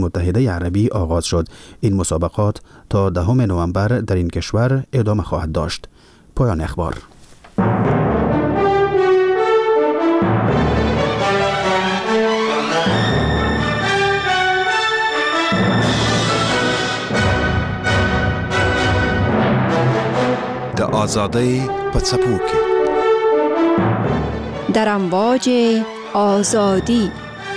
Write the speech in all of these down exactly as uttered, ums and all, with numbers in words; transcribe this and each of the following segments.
متحده عربی آغاز شد. این مسابقات تا دهم نوامبر در این کشور ادامه خواهد داشت. پایان اخبار. د آزادی پڅپوکي در امواج آزادی.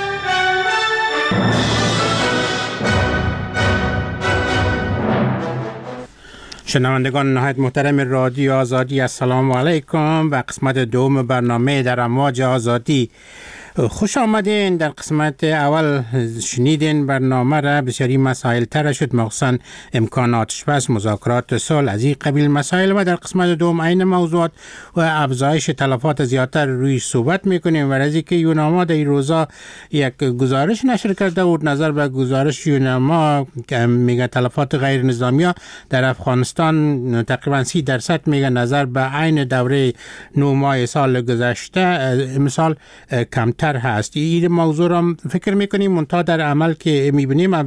شنوندگان نهایت محترم رادیو آزادی، السلام علیکم و قسمت دوم برنامه در امواج آزادی خوش آمدین. در قسمت اول شنیدین برنامه را بسیاری مسائل طرح شد، مخصوصا امکاناتش پس مذاکرات صلح از این قبیل مسائل، و در قسمت دوم این موضوعات و افزایش تلفات زیادتر روی صحبت میکنیم. و از اینکه یوناما در این روزا یک گزارش نشر کرده و نظر به گزارش یوناما که میگه تلفات غیر نظامی ها در افغانستان تقریبا سی درصد میگه نظر به عین دوره نو ماه سال گذشته مثال کمتر هست. این موضوع را فکر میکنیم منتها در عمل که میبینیم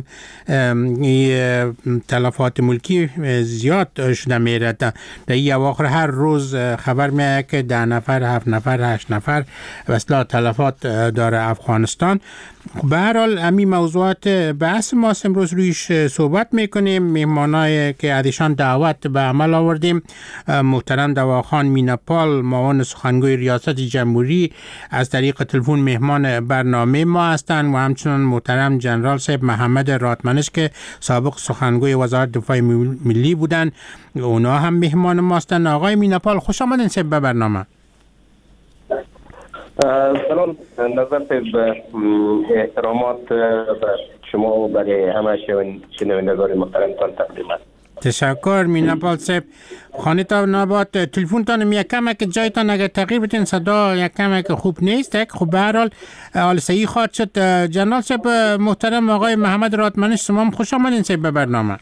تلفات ملکی زیاد شده میره. در این اواخر هر روز خبر میاد که ده نفر، هفت نفر، هشت نفر وصلا تلفات داره افغانستان. به هر حال همین موضوعات بحث ما امروز رویش صحبت میکنیم. مهمانایی که ازشان دعوت به عمل آوردیم، محترم دواخان میناپال، معاون سخنگوی ریاست جمهوری، از طریق تلفن مهمان برنامه ما هستند، و همچنین محترم جنرال صاحب محمد راتمنش که سابق سخنگوی وزارت دفاع ملی بودن، اونا هم مهمان ما هستند. آقای میناپال خوش آمدین صاحب به برنامه. سلام، نظر به احترامات شما و برای همه شنوندگان محترمتان تقدیم است. تشکر میناپال صاحب. خانه تا نبات تلفن تان یک کم که جایتان اگر تغییر بتین صدا یک کم که خوب نیست. خب به هر حال حال صحیح خواهد شد. جنرال صاحب محترم آقای محمد راتمنش، شما خوش آمدین صاحب به برنامه.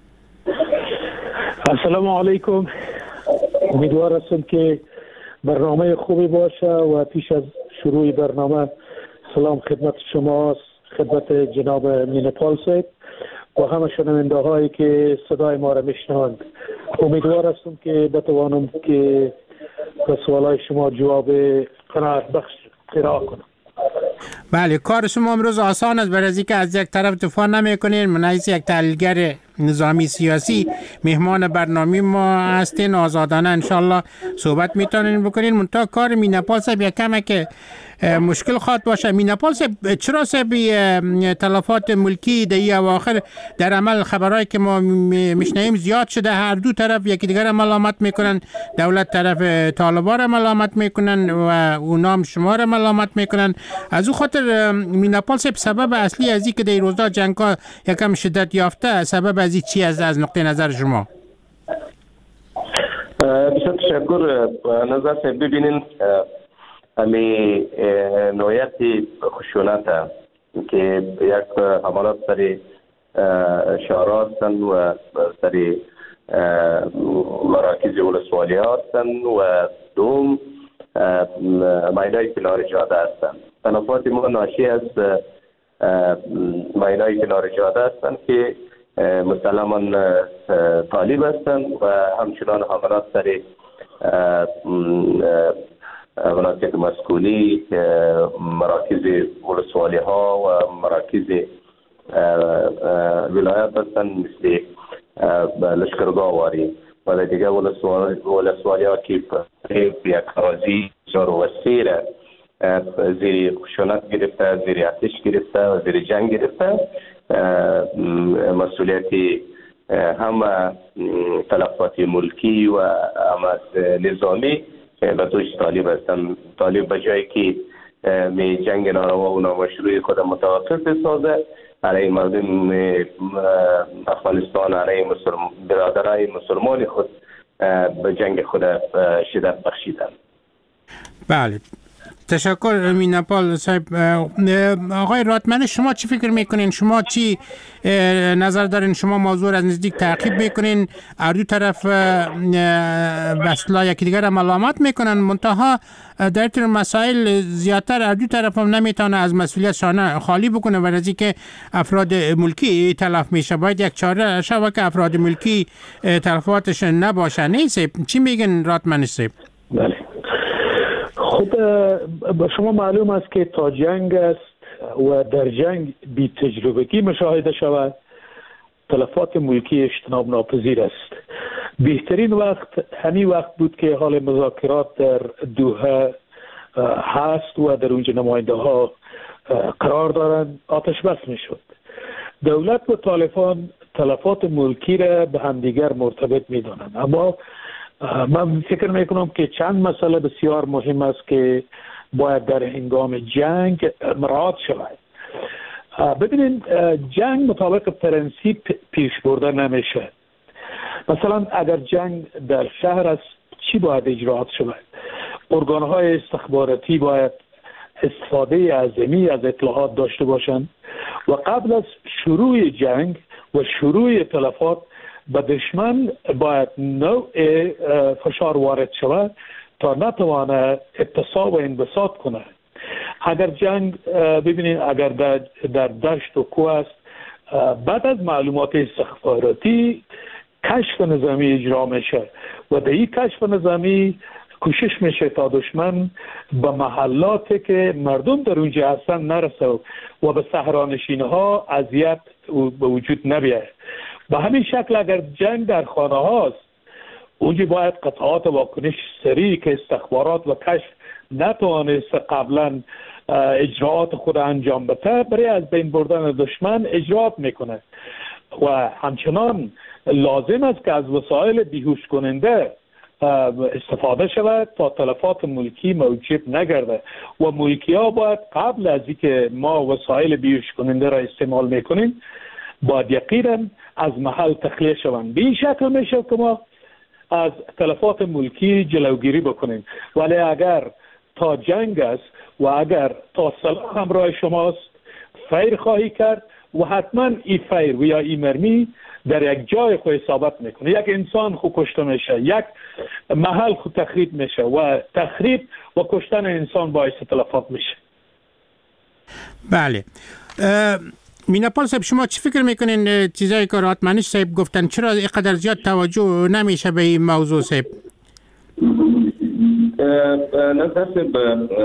السلام علیکم. امیدوار هستم که برنامه خوبی باشه و پیش از شروع برنامه سلام خدمت شما، خدمت جناب میناپال صاحب و همه شنونده هایی که صدای ما را میشنوند. امیدوار هستم که بتوانم که به سوالای شما جواب قناعت بخش ارائه کنم. بله، کار شما امروز آسان است، برای اینکه از یک طرف دفاع نمی‌کنین، منایس یک تحلیلگر نظامی سیاسی مهمان برنامه ما هستین، آزادانه انشالله صحبت میتونین بکنین. منتها کار میناپال صاحب یک کمه که مشکل خواهد باشه. میناپال صاحب چرا صاحب تلفات ملکی در این اواخر در عمل خبرایی که ما میشنویم زیاد شده، هر دو طرف یکی دیگر را ملامت میکنن، دولت طرف طالبان را ملامت میکنن و اونا هم شما را ملامت میکنن. از او خاطر میناپال صاحب سبب اصلی از این که در روزا جنگ ها یکم شدت یافته، سبب از این چی از از نقطه نظر شما؟ بسیار تشکر. نظر صاحب ببینین امی نوعیت خشونت که یک حملات سر شهرها هستند و سر مراکز ولسوالی ها هستند و دوم ماینای کنار جاده هستند. تلفات ما ناشی از ماینای کنار جاده هستند که مسلما طالب هستند و همچنان حملات سر مناطق مسکونی، مراکز ولسوالی ها و مراکز ولایت هستند مثل لشکرگاه واری و دیگه ولسوالی ها که یک اراضی بسیار وسیع زیر خشونت گرفته، زیر آتش گرفته و زیر جنگ گرفته. مسئولیت هم تلفات ملکی و هم نظامی به دوش طالب هستند. طالب به جایی که می جنگ ناروا و نامشروع خود متوقف بسازه علیه مردم افغانستان، علیه برادرای مسلمان خود به جنگ خود شدت بخشیدند. بله، تشکر میناپال صاحب. آقای راتمنش، شما چی فکر میکنین؟ شما چی نظر دارین؟ شما موضوع از نزدیک تعقیب میکنین؟ هر دو طرف به اصطلاح یکی دیگر ملامت میکنن، منتها در این مسائل زیادتر هر دو طرف هم نمیتونه از مسئولیت شانه خالی بکنه و از اینکه افراد ملکی تلف میشه. باید یک چاره شوه که افراد ملکی تلفاتش نباشه. نیست؟ چی میگن راتمنش صاحب؟ بله، خب به شما معلوم است که تا جنگ است و در جنگ بی تجربگی مشاهده شود، تلفات ملکی اجتناب ناپذیر است. بهترین وقت همین وقت بود که حال مذاکرات در دوحه هست و در اونجا نماینده ها قرار دارند آتش بس می شد. دولت و طالبان تلفات ملکی را به همدیگر مرتبط می دانند، اما من فکر میکنم که چند مسئله بسیار مهم است که باید در هنگام جنگ مراعات شود. ببینید، جنگ مطابق پرنسیپ پیش برده نمیشه. مثلا اگر جنگ در شهر است، چی باید اجرات شود؟ ارگانهای استخباراتی باید استفاده عظیمی از اطلاعات داشته باشند و قبل از شروع جنگ و شروع تلفات به دشمن باید نوع فشار وارد شود تا نتوانه اتصاب و انبساط کنه. اگر جنگ ببینید اگر در, در دشت و کوه است، بعد از معلومات استخباراتی کشف نظامی اجرا میشه و در این کشف نظامی کوشش میشه تا دشمن به محلاتی که مردم در اونجا هستن نرسه و به صحرانشین‌ها اذیت به وجود نبیه. به همین شکل اگر جنگ در خانه هاست، اونجا باید قطعات واکنش سریع که استخبارات و کشف نتوانست قبلا اجراعات خود انجام بده برای از بین بردن دشمن اجراعات میکنه و همچنان لازم است که از وسایل بیهوش کننده استفاده شود تا تلفات ملکی موجب نگرده و ملکی ها باید قبل از اینکه ما وسایل بیهوش کننده را استعمال میکنیم باید یقینا از محل تخلیه شوند. به این شکل میشه که ما از تلفات ملکی جلوگیری بکنیم. ولی اگر تا جنگ است و اگر تا سلاح همراه شماست، فیر خواهی کرد و حتما این فیر و یا این مرمی در یک جای خود اصابت میکنه. یک انسان خود کشته میشه، یک محل خود تخریب میشه و تخریب و کشتن انسان باعث تلفات میشه. بله. میناپال صاحب، شما چی فکر میکنین چیزایی که راتمنش صاحب گفتن چرا اینقدر زیاد توجه نمیشه به این موضوع صاحب؟ نظر صاحب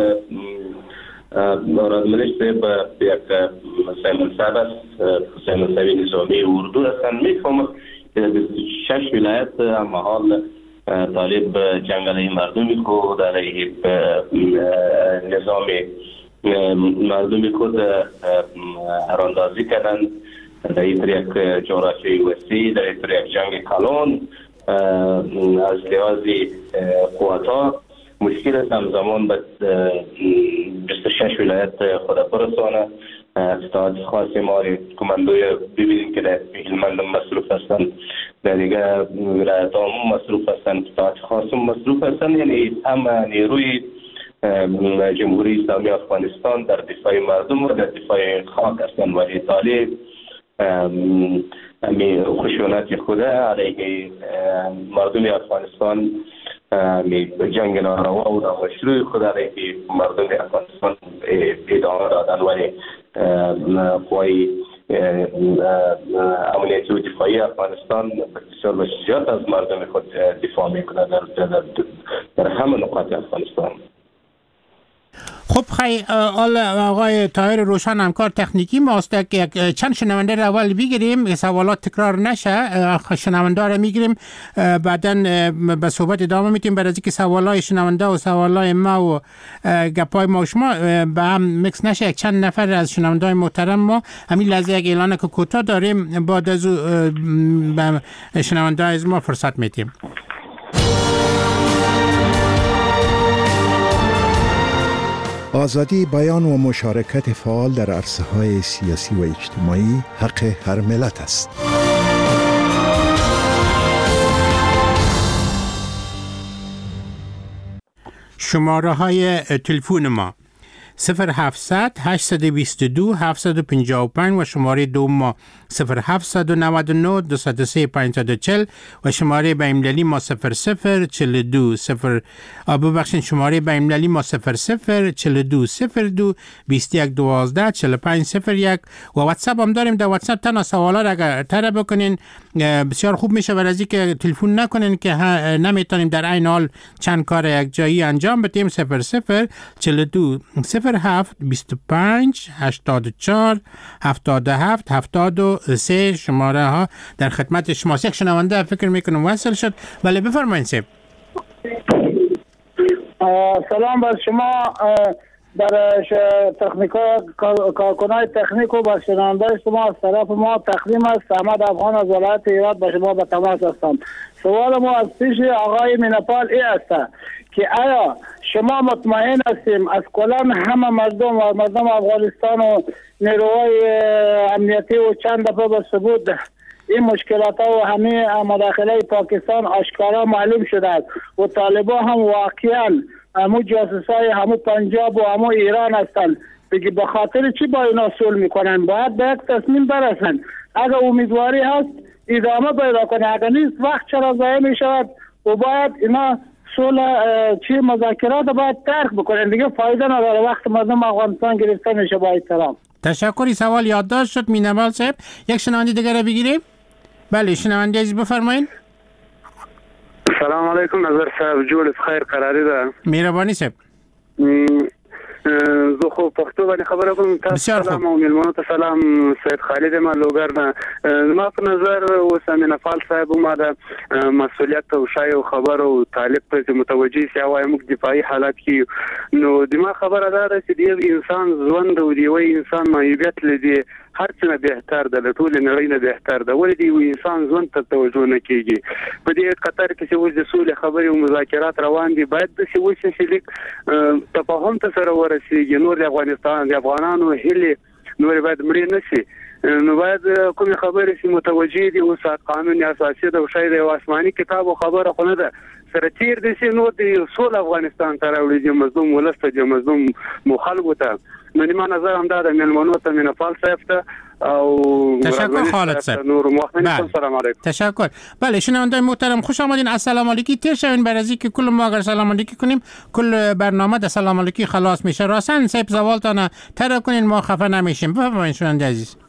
راتمنش صاحب یک منصب است، منصب نظامی اردو هستن. میفهمم که شش ولایت اما حال طالب جنگل مردمی خود علیه نظام مردمی خود راندازی کردن در این یک جغرافیای وسیع، در این یک جنگ کلان. از لحاظ قوتا مشکل است همزمان به بیست و شش ولایت خود برسانه. اطلاعات خاصی ما کماندوی ببینیم که در هلمند مصروف هستند، در دیگه ولایت هم مصروف هستند، اطلاعات خاص هم مصروف هستند. یعنی هم نیروی جمهوری اسلامی افغانستان در دفاع مردم و در دفاع خاک هستند، ولی طالب امی خشونت خود علیه مردم افغانستان جنگ ناروا و نامشروع خود علیه مردم افغانستان ادامه دادن، ولی قوای امنیتی و دفاعی افغانستان بسیار با شجاعت از مردم خود دفاع میکنه در, در, در همه نقاط افغانستان. خب خیلی آقای طاهر روشن همکار تکنیکی ماست که چند شنونده رو اول بگیریم، سوالات تکرار نشه، شنونده رو میگیریم بعدا به صحبت ادامه میتیم برای اینکه سوالای شنونده و سوالای ما و گپای ما و شما به هم مکس نشه. یک چند نفر از شنونده محترم ما همین لحظه یک اعلان که کوتاه داریم، بعد از به شنونده از ما فرصت میتیم. آزادی بیان و مشارکت فعال در عرصه‌های سیاسی و اجتماعی حق هر ملت است. شماره های تلفن ما صفر هفتصد هشتصد و بیست و دو هفتصد و پنجاه و پنج و شماره دوم ما صفر هفتصد و نود و نه دویست و سه پانصد و چهل و شماره بین‌المللی ما صفر صفر چهل و دو صفر ببخشید شماره بین‌المللی ما صفر صفر چهل و دو صفر دو بیست و یک دوازده چهل و پنج صفر یک و واتساپ هم داریم. در واتساپ تنها سوالا را اگر طرح بکنین بسیار خوب میشه، برای از اینکه تلفن نکنین که نمیتونیم در عین حال چند کار یک جایی انجام بدیم. صفر صفر چهل و دو صفر هفت بیست و پنج هشتاد و چهار هفتاد و هفت هفتاد و سه شماره ها در خدمت شماست. یک شنونده فکر میکنم وصل شد. بله بفرمایید سیب. سلام بر شما، در تکنیکا کارکنای تکنیک و بر شنونده شما از طرف ما تقدیم است. احمد افغان از ولایت هرات به شما به تماس هستم. سوال ما از پیش آقای مینپال ای است که آیا شما مطمئن هستیم از کلان همه مردم و مردم افغانستان و نیروهای امنیتی و چند دفعه به ثبوت این مشکلات و همه مداخله پاکستان آشکارا معلوم شده است و طالبان هم واقعا همو جاسوسای همو پنجاب و همو ایران هستند، بگی به خاطر چی با اینا صلح میکنن؟ باید به یک تصمیم برسن. اگر امیدواری هست ادامه پیدا کنه، اگر نیست وقت چرا ضایع میشود و باید اینا صلح چی مذاکرات باید ترک بکنن، دیگه فایده نداره، وقت مردم افغانستان گرفته میشه. با احترام. تشکری. سوال یادداشت شد مینوال صاحب. یک شنونده دیگر رو بگیریم. بله شنونده عزیز بفرمایید. سلام علیکم نظر صاحب، جوړ خیر قراری ده. مهرباني صاحب. زه خو پښتو باندې خبره کوم. تاسو سلام او ملمنو ته سلام. سید خالد مالوګر نه. ما په نظر اوس مینفال صاحب ما د مسؤلیت او شای او خبر او طالب ته متوجي سي او موږ دفاعي حالات کې نو دما خبره ده چې دی انسان ژوند او دی وای انسان مایوبیت لدی هر څه نه بهتر ده، ټول نړۍ نه بهتر ده، ولې دی انسان ژوند ته توجه نه کوي. په دې قطر کې چې اوس د سولې خبرې او مذاکرات روان دي، باید د څه وشي چې لیک تفاهم ته سره ورسیږي. نور د افغانستان د افغانانو هلي نور باید مړ نه شي، نو باید کوم خبرې چې متوجي دي او قانون اساسي ده او شاید یو آسماني کتاب او خبره خو نه ده سره تیر دي چې نور د سول افغانستان ته راوړي دي مظلوم ولسته دي مظلوم مخالفه ته. نو ما نظر هم دا د ملمنو ته مینفال صاحب ته او تشکر خالد صاحب. نور محترم سلام علیکم. تشکر. بله شنوندگان محترم خوش آمدین. السلام علیکی تیر شوین بر از اینکه کل ما اگر سلام علیکی کنیم کل برنامه در سلام علیکی خلاص میشه. راستن صاحب سوالتان طرح کنین ما خفه نمیشیم. بفرمایید شنونده عزیز.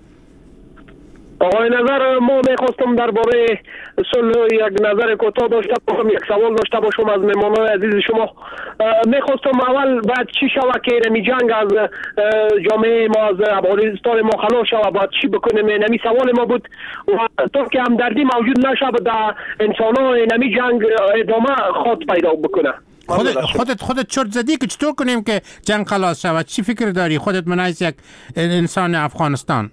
آقای نظر ما میخواستم درباره صلح یک نظر کوتاه داشته باشم، یک سوال داشته باشم از مهمانان عزیز شما. میخواستم اول بعد چی شود که نمی جنگ از جامعه ما از افغانستان ما خلاص شود، بعد چی بکنیم؟ نمی سوال ما بود و تا که همدردی موجود نشود در انسان ها نمی جنگ ادامه خود پیدا بکنه. خودت خودت خودت چرت زدی که چطور کنیم که جنگ خلاص شود؟ چی فکر داری خودت منایز یک انسان افغانستان؟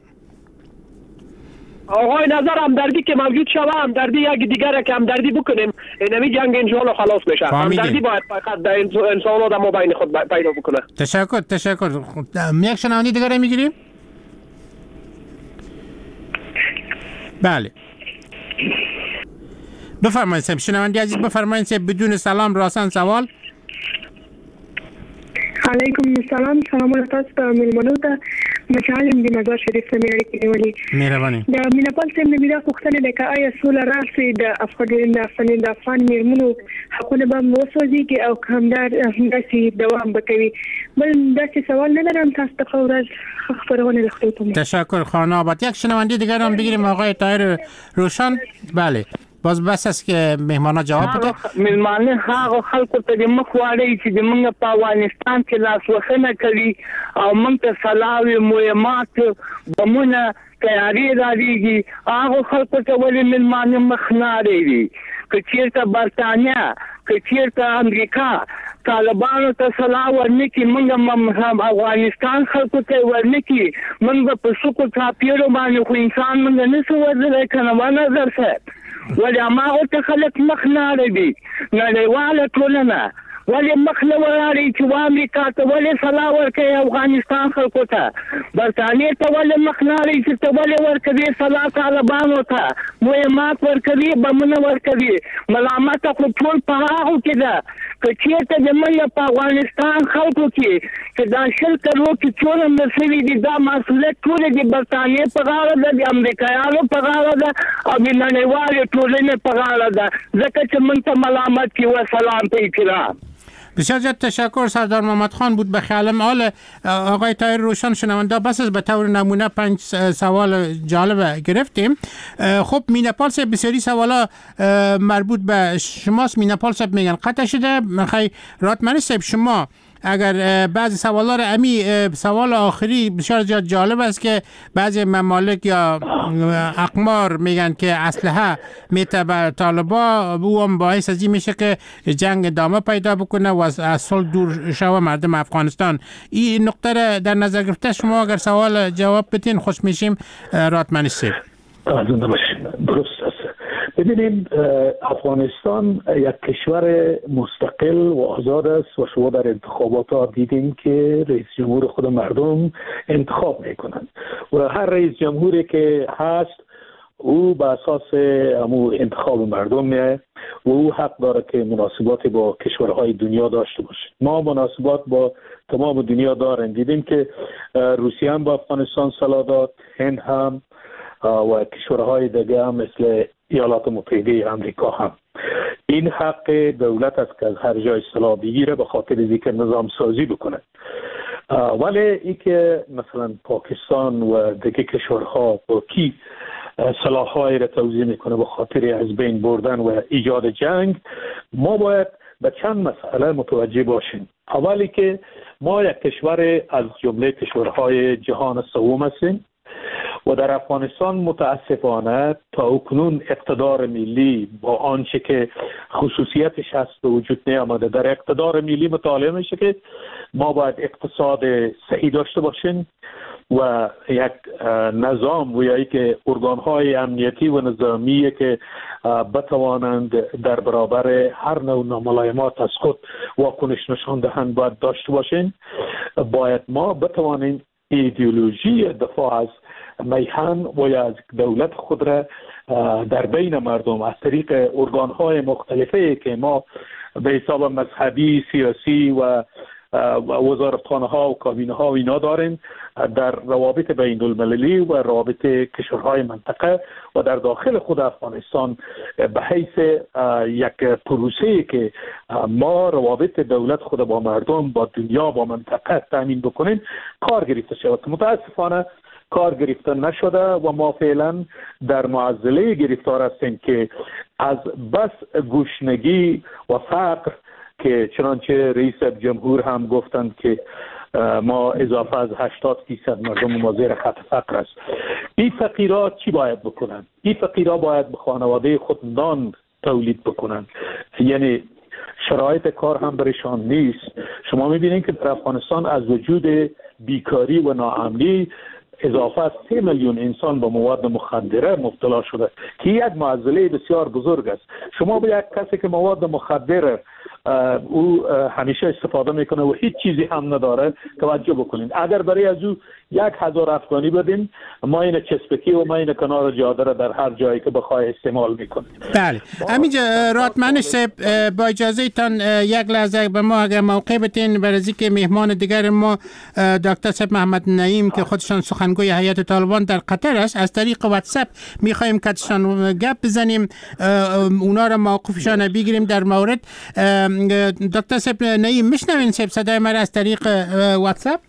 آقای نظر همدردی که موجود شود، همدردی یک دیگر که همدردی بکنیم اینمی جنگ انشاءالله خلاص میشه. همدردی باید فقط در انسان ها در ما بین خود پیدا بکنه. تشکر تشکر. یک شنونده دیگر میگیریم. بله بفرمایید صاحب. شنونده عزیز بفرمایید صاحب بدون سلام راستن سوال. علیکم السلام. سلام علیکم تاسو ملمنو ته مچالم دی مزار شریف ته مې اړیکې نیولې. مهرباني. د مینپال صاحب نه دا پوښتنه ده چې آیا سوله راشي د افغانستان د افغان میرمنو حقونه به وسوځي او همدار همداسې دوام وکوي؟ بل داسې سوال نه لرم. تاسو ته خبره خبرونه لختم. تشکر خانه آباد. یک شنونده دیگر هم بگیریم آقای طاهر روشن. بله باز بس است که مهمانا جواب بده. مهمانه هغه خلکو ته د مخ واړی چې د موږ په افغانستان کې لاسوهنه کوي او موږ ته سلاوي مهمات بمونه تیاری راځي، هغه خلکو ته ولې مهمانه مخ نه اړوي؟ که چیرته برتانیا که چیرته امریکا طالبانو ته سلاح ورنکي، موږ هم افغانستان خلکو ته ورنکي، موږ په سوکو چاپیرو باندې خو انسان موږ نه سو ورزلی که نه ما نظر صاحب ولې هماغو ته خلک مخ نه اړوي. نړیواله ټولنه ولی مخله ولاړی چې امریکا ته ولی سلا ورکوي افغانستان خلکو ته برطانیې ته ولی مخلاړی چې ته ولی ورکوي سلا طالبانو ته مهمات ورکوي بمونه ورکوي ملامت خو ټول په هغو کې ده که چېرته د موږ په افغانستان خلکو کې چې دا شل کلو کې څومره مسلې دي دا مسؤلیت ټول د برطانیې په غاړه ده د امریکایانو په غاړه ده او د نړیوالې ټولنې په غاړه ده ځکه چې موږ ته ملامت کې وسلام په احترام. بسیار زیاد تشکر سردار محمد خان بود. به خیال حال آقای طاهر روشن شنونده بس از به طور نمونه پنج سوال جالب گرفتیم. خب مینپال صاحب بسیاری سوالا مربوط به شماست. مینپال صاحب میگن قطع شده. میخوای راتمنی صاحب شما اگر بعضی سوالا رو امی سوال آخری بسیار زیاد جالب است که بعضی ممالک یا اقمار میگن که اسلحه میته بر طالبا او هم باعث از این میشه که جنگ ادامه پیدا بکنه و از صلح دور شوه مردم افغانستان. این نقطه را در نظر گرفته شما اگر سوال جواب بدین خوش میشیم. راتمنی صاحب زنده باشین. درست است. ببینیم افغانستان یک کشور مستقل و آزاد است و شما در انتخابات ها دیدیم که رئیس جمهور خود مردم انتخاب میکنند و هر رئیس جمهوری که هست او به اساس امو انتخاب مردم میه و او حق داره که مناسبات با کشورهای دنیا داشته باشه. ما مناسبات با تمام دنیا داریم. دیدیم که روسیه هم با افغانستان سلاح داد، هند هم و کشورهای دیگه هم مثل ایالات متحده آمریکا هم. این حق دولت است که از هر جای سلاح بگیره به خاطر اینکه نظام سازی بکنه. ولی ای که مثلا پاکستان و دیگه کشورها با کی سلاح‌های را توزیع میکنه به خاطر از بین بردن و ایجاد جنگ، ما باید به چند مسئله متوجه باشیم. اولی که ما یک کشور از جمله کشورهای جهان سوم هستیم و در افغانستان متاسفانه تا اکنون اقتدار ملی با آنچه که خصوصیتش هست به وجود نیامده. در اقتدار ملی مطالعه میشه که ما باید اقتصاد صحیح داشته باشیم و یک نظام و یا که ارگان‌های امنیتی و نظامی که بتوانند در برابر هر نوع ناملایمات از خود واکنش نشان دهند باید داشته باشیم. باید ما بتوانیم ایدئولوژی دفاع از میهن و یا از دولت خود را در بین مردم از طریق ارگان‌های مختلفه که ما به حساب مذهبی، سیاسی و وزارتخانه ها و کابینه ها و اینا داریم در روابط بین المللی و روابط کشورهای منطقه و در داخل خود افغانستان به حیث یک پروسه که ما روابط دولت خود با مردم، با دنیا، با منطقه تامین بکنیم کار گرفته شود. متاسفانه کار گرفته نشده و ما فعلا در معضله گرفتار هستیم که از بس گشنگی و فقر که چنانچه رئیس جمهور هم گفتند که ما اضافه از هشتاد درصد مردم ما زیر خط فقر است. این فقیرها چی باید بکنند؟ این فقیرها باید به خانواده خود نان تولید بکنند. یعنی شرایط کار هم برشان نیست. شما میبینید که در افغانستان از وجود بیکاری و ناامنی اضافه از سه میلیون انسان با مواد مخدره مبتلا شده که یک معضله بسیار بزرگ است. شما به یک کسی که مواد مخدر او همیشه استفاده میکنه و هیچ چیزی هم نداره توجه بکنید. اگر برای از او یک هزار افغانی بدین ما این چسبکی و ما این کنار جاده را در هر جایی که بخواه استعمال میکنید. بله همینجا راتمنش صاحب با اجازه تان یک لحظه به ما اگر موقع بتین برای که مهمان دیگر ما دکتر صاحب محمد نعیم که خودشان سخنگوی هیئت طالبان در قطر است از طریق واتساپ میخوایم کاتشان گپ بزنیم اونا را موقفشان بگیریم در مورد. دکتر صاحب نعیم میشنوین صاحب صدای ما از طریق واتساپ؟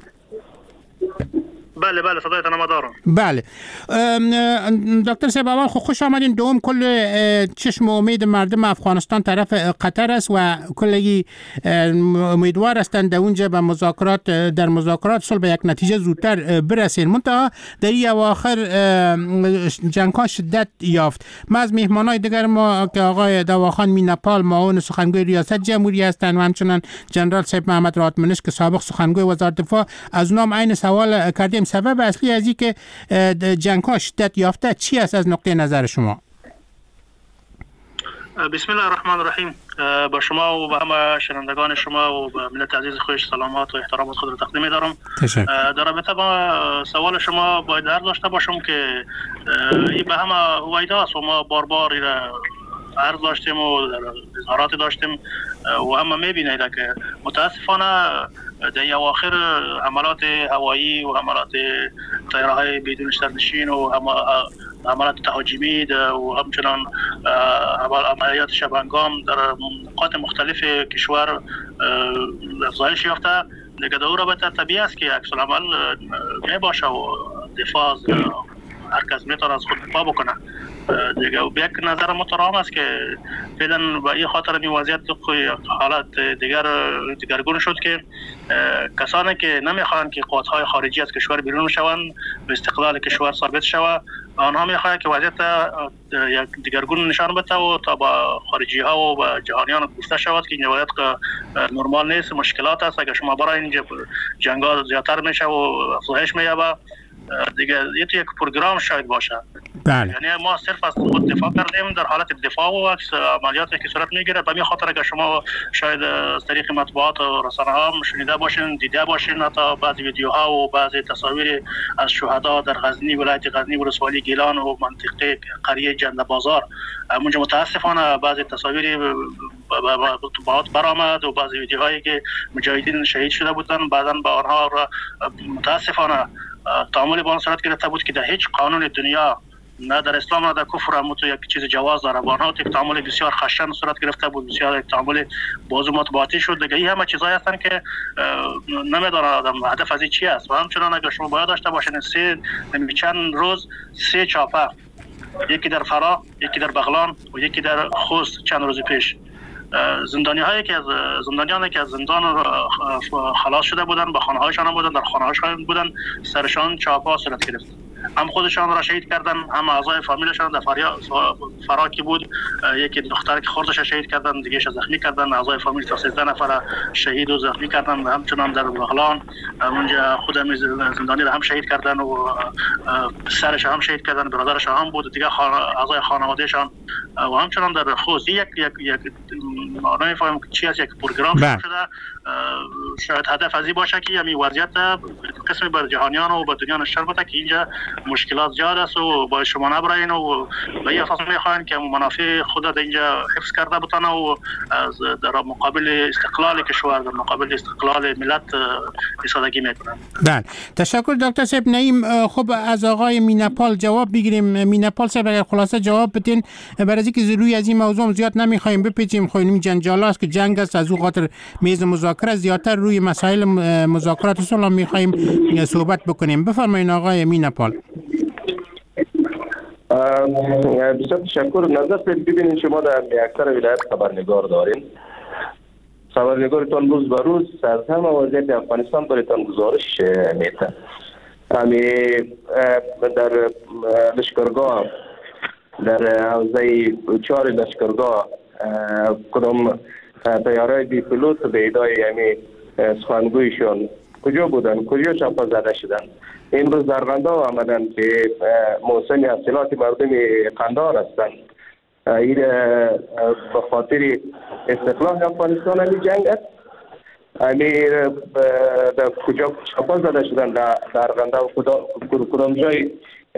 بله بله صدایتان ما دارم. بله دکتر صاحب اول خوش آمدین. دوم کل چشم و امید مردم افغانستان طرف قطر است و کلی امیدوار هستند در اونجا به مذاکرات در مذاکرات صلح به یک نتیجه زودتر برسین. منتها در این اواخر جنگ ها شدت یافت. ما از مهمانای دیگر ما که آقای دواخان مینپال معاون سخنگوی ریاست جمهوری هستند و همچنان جنرال صاحب محمد راتمنش که سابق سخنگوی وزارت دفاع از اونام عین سوال کردیم. سبب اصلی از این که جنگ ها شدت یافته چی است از نقطه نظر شما؟ بسم الله الرحمن الرحیم. با شما و با همه شنوندگان شما و با ملت عزیز خوش سلامات و احترامات خود را تقدیم می‌دارم. در رابطه با سوال شما باید عرض داشته باشم که این به همه هویدا است و ما بار بار عرض داشتیم و اظهارات داشتیم و همه می‌بینید که متاسفانه در اواخر حملات هوایی و حملات طیاره‌های بدون سرنشین و هم عملات تهاجمی و همچنان عملیات شبهنگام در نقاط مختلف کشور افزایش یافته. دیگه در رابطه طبیعی است که عکس العمل می باشه و دفاع هر کس میتونه از خود دفاع بکنه. دیگه یک نظر محترم است که فعلا به این خاطر این وضعیت حالت دیگر دیگرگون شد که کسانی که نمیخوان که قوت‌های خارجی از کشور بیرون شوند و استقلال کشور ثابت شود، آنها میخواهند که وضعیت یک دیگرگون نشان بده و تا با خارجی ها و با جهانیان گفته شود که این وضعیت نرمال نیست، مشکلات است. اگر شما برای این جنگ ها زیادتر میشه و افزایش مییابه، دیگه یه تو یک پروگرام شاید باشه. بله. یعنی ما صرف از خود دفاع کردیم در حالت دفاع و عکس عملیاتی که صورت میگیره. به این خاطر اگر شما شاید از طریق مطبوعات و رسانه ها شنیده باشین، دیده باشین، حتی بعضی ویدیوها و بعضی تصاویر از شهدا در غزنی، ولایت غزنی، ولسوالی گیلان و منطقه قریه جنده بازار، اونجا متاسفانه بعضی تصاویر مطبوعات برآمد و بعضی ویدیوهایی که مجاهدین شهید شده بودن، بعضا با آنها متاسفانه تعامل با آن صورت گرفته بود که در هیچ قانون دنیا، نه در اسلام نه در کفر هم تو یک چیز جواز داره. با آنها یک تعامل بسیار خشن صورت گرفته بود، بسیار یک تعامل بازو مطبوعاتی شد. دیگه این همه چیزایی هستن که نمیدونه آدم هدف از این چی است. و همچنان اگر شما باید داشته باشین سه چند روز سه چاپه، یکی در فرا، یکی در بغلان و یکی در خوست چند روز پیش، زندانی هایی که از زندانیانی که از زندان خلاص شده بودن به خانه هایشان بودن، در خانه هایشان بودن، سرشان چاپا صورت گرفت. هم خودشان را شهید کردن، هم اعضای فامیلشان. در فراکی بود یکی دختر که خردش شهید کردن، دیگه زخمی کردن. اعضای فامیل تا سیزده نفر شهید و زخمی کردن. همچنان در بغلان اونجا خود زندانی را هم شهید کردن و سرش هم شهید کردن، برادرش هم بود، دیگه اعضای خانوادهشان. و همچنان در خوست یک یک یک نمی‌فهمم چی است، یک پروگرام شده. شاید هدف از این باشه که همین وضعیت قسمی بر جهانیان و با دنیا نشر بده که اینجا مشکلات زیاد است و با شما نبراین و به این اساس میخواین که منافع خود در اینجا حفظ کرده بتانه و از در مقابل استقلال کشور، در مقابل استقلال ملت ایستادگی میکنن. بله، تشکر دکتر صاحب نعیم. خب از آقای مینپال جواب بگیریم. مینپال صاحب اگر خلاصه جواب بدین، برای اینکه روی از این موضوع زیاد نمیخوایم بپیچیم، خواهیم جنجال است که جنگ است، از اون خاطر میز مذاکره زیادتر روی مسائل مذاکرات صلح میخوایم صحبت بکنیم. بفرمایید آقای مینپال. بسیار تشکر. نظر ببینید شما در اکثر ولایت خبرنگار دارین. خبرنگارتان روز به روز از همه وضعیت افغانستان برایتان گزارش میده. امی در لشکرگاه، در حوزه چهار لشکرگاه کدام طیاره بی پیلوت به ادعای امی سخنگویشان کجا بودن، کجا چاپا زده شدن؟ امروز در قندار آمدن که موسم حاصلات مردم قندار هستند. این به خاطر استقلال افغانستان همی جنگ است. امیر در کجا چاپا زده شدن در قندار و کدام جای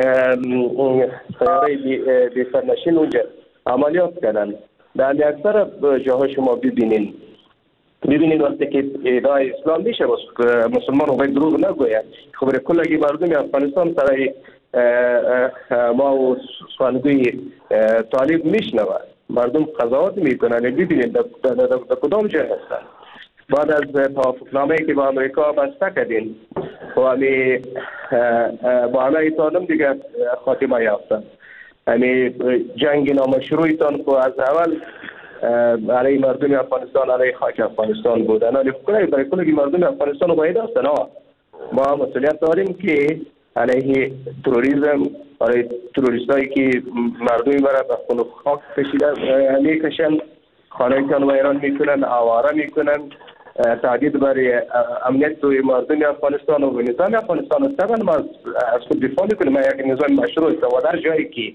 طیاره بی سرنشین اونجا عملیات کردن. در اکثر جاها شما ببینین ببینید وقتی که ادعای اسلام میشه مسلمان رو باید دروغ نگوید. خبر کلگی مردم افغانستان سرای ما و سخنگوی طالب میشنوه، مردم قضاوت میکنن. ببینید در کدام جای هستن. بعد از توافقنامه‌ای که با امریکا بسته کردین و همی با همه ایتانم دیگه خاتمه یافتن. همی جنگ نامشروعیتان که از اول علیه مردم افغانستان، علیه خاک افغانستان بود. علیه برای کلی مردم افغانستان رو باید هستن. ما مسئولیت داریم که علیه تروریسم، علیه تروریست هایی که مردمی برای به خون خاک کشیدن میکشن، خانه کن و ایران میکنن، آواره میکنن، تهدید برای امنیت توی مردم افغانستان و نظام افغانستان است. ما از خود دفاع میکنیم. ما یک نظام مشروع است و در جایی که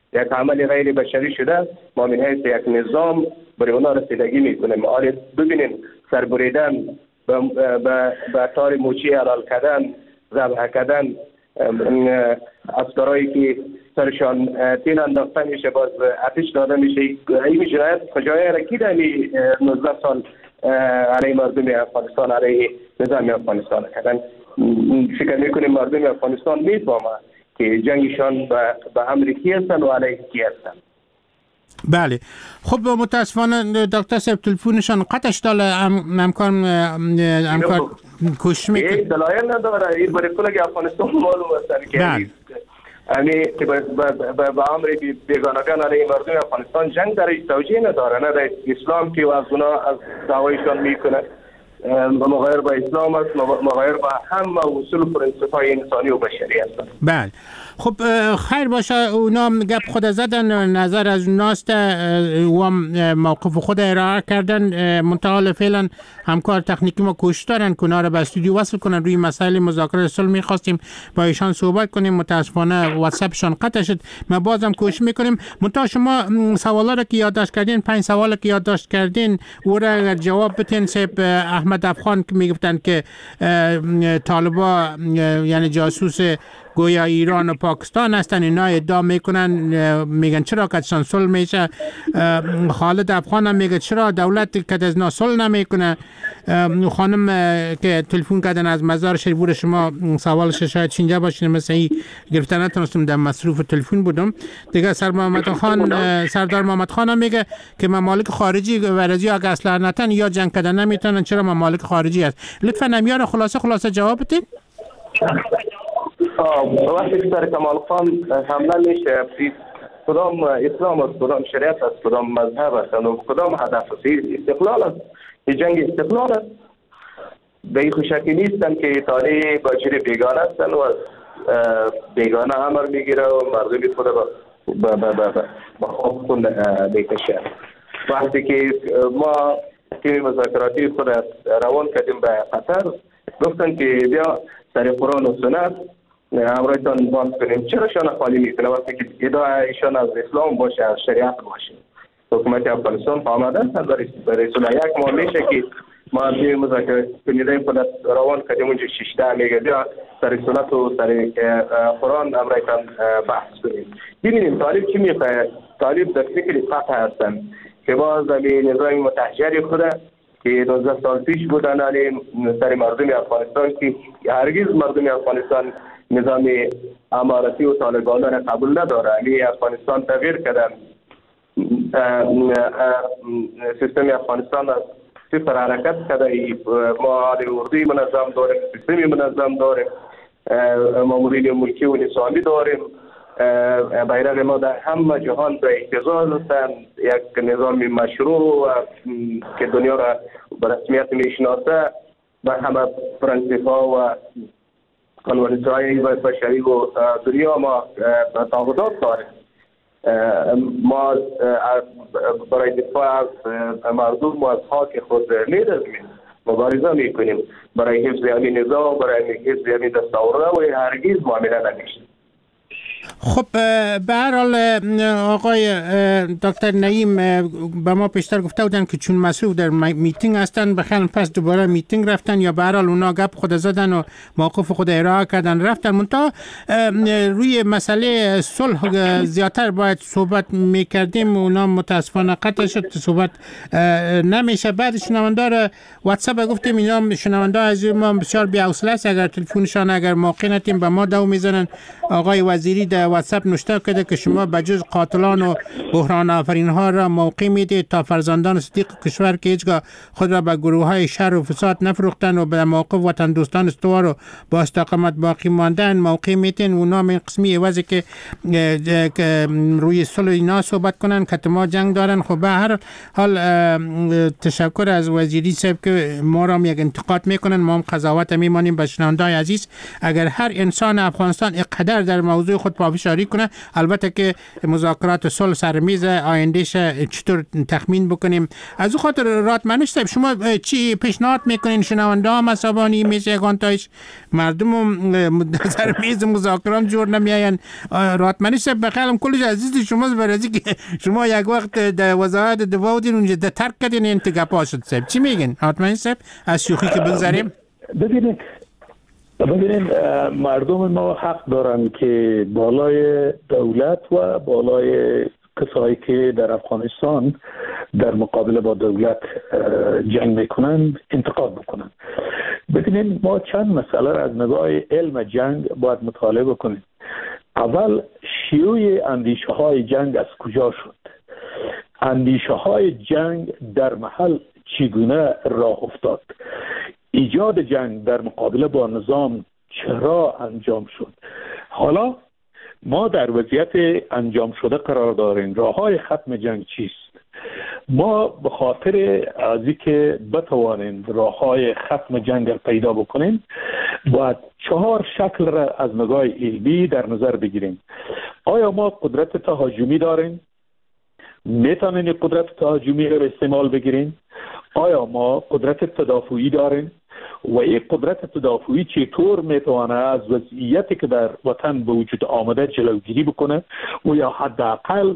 یک عمل غیر بشری شده، ما من حیث یک نظام برای اونا رسیدگی میکنیم. آره ببینین سربریدن، به تار موچی حلال کردن، ذبح کردن اسکرایی که سرشان تین انداخته میشه، باز آتش داده میشه. این جنایت کجای رکیده می نوزده سال علیه مردم افغانستان، علیه نظام افغانستان کردن. فکر میکنیم مردم افغانستان میفهمه که جنگشان به امریکی هستن و علیه کی هستن. بله. خب متاسفانه دکتر صاحب تلفنشان قطع شد. امکان امکان کوشش میکنه. دلایل نداره. این برای کل افغانستان معلوم است که یعنی که با امر بیگانگان علیه مردم افغانستان جنگ در توجیه نداره، نه در اسلام که از اونا از دعوایشان میکنه مغایر با اسلام است، مغایر با همه اصول و پرنسپ‌های انسانی و بشری است. بله. خب خیر باشه، اونا گپ خود زدن، نظر از اوناست و موقف خود ارائه کردن. منتها فعلا همکار تکنیکی ما کوشش دارن که اونا رو به استودیو وصل کنن. روی مسائل مذاکره صلح می‌خواستیم با ایشان صحبت کنیم، متاسفانه واتساپشان قطع شد. ما بازم کوشش میکنیم. منتها شما سوالا رو که یادداشت کردین، پنج سوالی که یادداشت کردین او را اگر جواب بدین. سیب احمد افغان که میگفتن که طالبا یعنی جاسوس گویا ایران و پاکستان هستن، اینا ادعا میکنن، میگن چرا کدشان صلح میشه. خالد افغان هم میگه چرا دولت کد از نا صلح نمیکنه. خانم که تلفن کردن از مزار شریف بود، شما سوالش شاید اینجا باشین، مثلا این گرفتن نتونستم، در مصروف تلفن بودم دیگه. سر محمد خان سردار محمد خان هم میگه که ممالک خارجی ورزی اگه اصلا نتن یا جنگ کردن نمیتونن، چرا ممالک خارجی است. لطفا نمیار خلاصه خلاصه جواب بدید. وقتی که سر کمال خان حمله میشه، کدام اسلام است، کدام شریعت است، کدام مذهب است و کدام هدف است؟ استقلال است. این جنگ استقلال است. به این خوشکی نیستن که ایتالی باجر بیگانه هستن و از بیگانه امر میگیره و مردمی خود با خواب خون میکشه. وقتی که ما تیم مذاکراتی خود روان کردیم به قطر، گفتن که بیا سر قرآن و سنت همراهتان باز کنیم. چرا شان خالی میکنه وقتی که ادعای ایشان از اسلام باشه، از شریعت باشه؟ حکومت افغانستان آماده است برای صلح. یک ماه میشه که ما تیم مذاکرات کنیده خودت روان کردیم اونجا ششده میگه بیا سر سنت و سر قرآن همراهتان بحث کنیم. ببینیم طالب چی میخواه. طالب در فکر قطع هستن که باز به نظام متحجری خوده که نوزده سال پیش بودن علی سر مردم افغانستان که هرگز مردم افغانستان نظام اماراتی و طالبان را قبول نداره. علی افغانستان تغییر کردن، سیستم افغانستان صفر حرکت کرده. ما علی اردوی منظم داریم، سیستمی منظم داریم، مامورین ملکی و نظامی داریم. بیرق ما در همه جهان به احتضار هستند. یک نظام مشروع که دنیا را به رسمیت میشناسه، به همه پرنسپ ها و قانون‌های بشری و دنیا ما تعهدات داریم. ما برای دفاع از مردم و از خاک خود می‌رزمیم، مبارزه میکنیم برای حفظ همین نظام، برای حفظ همین دستاورد و هرگز معامله نمیشیم. خب به هر حال آقای دکتر نعیم به ما پیشتر گفته بودن که چون مصروف در میتینگ هستن بخیرن پس دوباره میتینگ رفتن، یا به هر حال اونا گپ خود زدن و موقف خود ارائه کردن رفتن. منتها روی مسئله صلح زیادتر باید صحبت میکردیم، اونا متاسفانه قطع شد، صحبت نمیشه. بعد شنونده واتساپ گفتیم اینا شنونده از ما بسیار بی‌حوصله است، اگر تلفنشان اگر موقع نتیم به ما دو میزنن. آقای وزیری در واتساپ نوشته کرده که شما بجز قاتلان و بحران آفرین ها را موقع میدید تا فرزندان صدیق کشور که هیچگاه خود را به گروه های شر و فساد نفروختن و به موقع وطن دوستان استوار و با استقامت باقی ماندن موقع میدین. اونا من قسمی عوضی که روی صلح اینا صحبت کنن که ما جنگ دارن. خب به هر حال تشکر از وزیری صاحب که ما را یک انتقاد میکنن، ما هم قضاوت میمانیم. به شنونده‌های عزیز، اگر هر انسان افغانستان اقدر در موضوع خود پافشاری کنه. البته که مذاکرات صلح سر میز آیندهش چطور تخمین بکنیم. از اون خاطر راتمنش صاحب شما چی پیشنهاد میکنین؟ شنونده هم عصبانی میشه گانتایش مردم سر میز مذاکرات جور نمیاین. راتمنش صاحب بخیرم کلش عزیز شماست برای که شما یک وقت در وزارت دفاع بودین اونجا در ترک کردین انتگاه شد صاحب. چی میگین راتمنش صاحب از شوخی که بگذاریم؟ ببینید ببینید مردم ما حق دارن که بالای دولت و بالای کسایی که در افغانستان در مقابله با دولت جنگ میکنن انتقاد بکنن. ببینید ما چند مسئله را از نگاه علم جنگ باید مطالعه بکنیم. اول شیوع اندیشه های جنگ از کجا شد؟ اندیشه های جنگ در محل چگونه راه افتاد؟ ایجاد جنگ در مقابله با نظام چرا انجام شد؟ حالا ما در وضعیت انجام شده قرار داریم. راه های ختم جنگ چیست؟ ما به خاطر از اینکه بتوانیم راه های ختم جنگ را پیدا بکنیم باید چهار شکل را از نگاه علمی در نظر بگیریم. آیا ما قدرت تهاجمی داریم؟ میتونیم این قدرت تهاجمی را به استعمال بگیریم؟ آیا ما قدرت تدافعی داریم؟ و این قدرت تدافعی چطور میتونه از وضعیتی که در وطن به وجود آمده جلوگیری بکنه و یا حداقل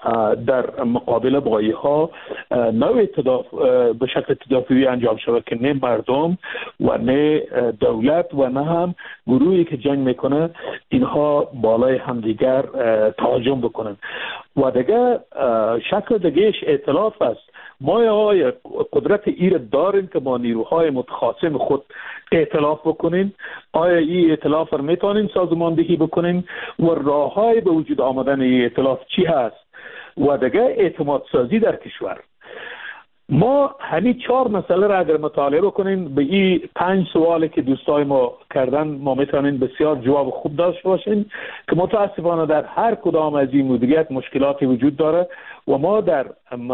در مقابله با اینها نوع تدافع به شکل تدافعی انجام شود که نه مردم و نه دولت و نه هم گروهی که جنگ میکنه اینها بالای همدیگر تهاجم بکنن. و دیگه شکل دیگهش ائتلاف است. ما یا قدرت ایر داریم که با نیروهای متخاصم خود ائتلاف بکنیم؟ آیا این ائتلاف را میتونیم سازماندهی بکنیم و راههای به وجود آمدن این ائتلاف چی هست؟ و دیگه اعتماد سازی در کشور. ما همین چهار مسئله را اگر مطالعه بکنیم به این پنج سوالی که دوستای ما کردن ما میتونیم بسیار جواب خوب داشته باشیم که متاسفانه در هر کدام از این مدیریت مشکلاتی وجود داره و ما در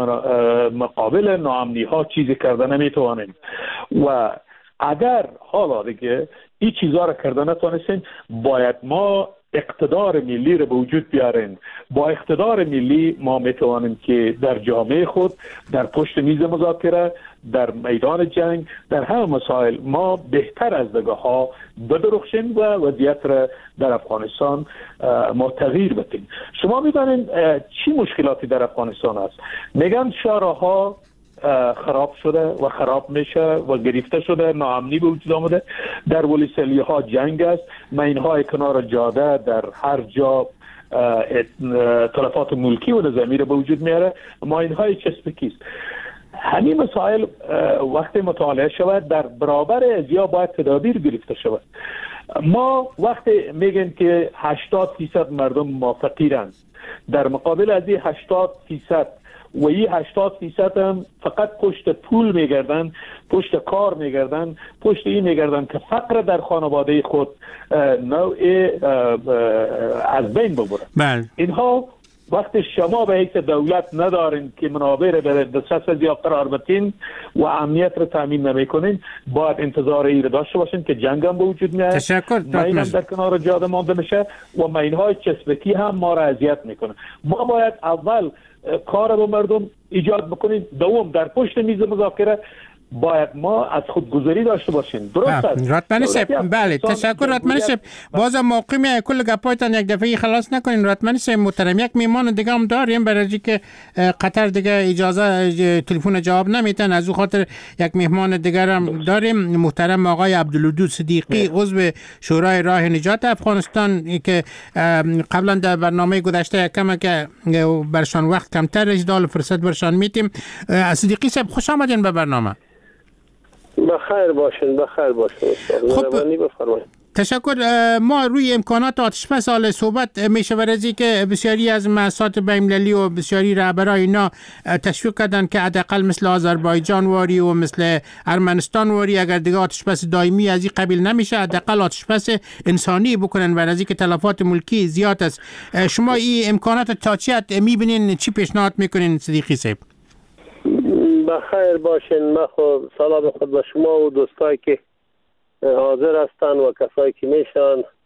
مقابل ناامنی ها چیزی کرده نمیتوانیم. و اگر حالا دیگه این چیزها را کرده نتوانستیم باید ما اقتدار ملی رو به وجود بیاریم. با اقتدار ملی ما میتوانیم که در جامعه خود در پشت میز مذاکره در میدان جنگ در همه مسائل ما بهتر از دیگه ها بدرخشیم و وضعیت را در افغانستان ما تغییر بدیم. شما میدونید چی مشکلاتی در افغانستان است؟ میگن شهرها خراب شده و خراب میشه و گرفته شده، ناامنی به وجود آمده، در ولسوالی ها جنگ است، مین های کنار جاده در هر جا تلفات ملکی و نظامی به وجود میاره، مین های چسبکی است. همین مسائل وقتی مطالعه شود در برابر ازیا باید تدابیر گرفته شود. ما وقتی میگن که هشتاد فیصد مردم ما فقیرند، در مقابل از این هشتاد فیصد و این هشتاد فیصد هم فقط پشت پول میگردن، پشت کار میگردن، پشت این میگردن که فقر در خانواده خود نوع از بین ببره. اینها وقتی شما به حیث دولت ندارین که منابع را به دسترس از یا قرار بدین و امنیت را تامین نمیکنین، باید انتظار این داشته باشین که جنگ هم به وجود میاد. تشکر. مین هم در کنار جاده مانده میشه و مین های چسبکی هم ما را اذیت میکنه. ما باید اول کار با مردم ایجاد بکنیم، دوم در پشت میز مذاکره باید ما از خودگذاری داشته باشیم. درست است راتمنی صاحب؟ بله تشکر راتمنی صاحب. بازم موقع می کل گپایتان یک دفعه خلاص نکنین راتمنی صاحب محترم. یک میهمان دیگه هم داریم برای که قطر دیگه اجازه تلفن جواب نمیتن، از او خاطر یک میهمان دیگر هم داریم محترم آقای عبدالودود صدیقی عضو شورای راه نجات افغانستان که قبلا در برنامه گذشته کم که برشان وقت کمتر اجدال فرصت برشان میتیم. صدیقی صاحب خوش آمدین به برنامه. بخیر باشین بخیر باشین. خب بفرمایید. تشکر. ما روی امکانات آتشبس سال صحبت میشه ورزی که بسیاری از مؤسسات بین‌المللی و بسیاری رهبرای اینا تشویق کردن که حداقل مثل آذربایجان واری و مثل ارمنستان واری اگر دیگه آتشبس دائمی از این قبیل نمیشه حداقل آتشبس انسانی بکنن ورزی که تلفات ملکی زیاد است. شما این امکانات تا چی میبینین؟ چی پیشنهاد میکنین صدیقی صاحب؟ بخیر باشین. من خود سلام خود به شما و دوستایی که حاضر هستن و کسایی که میشن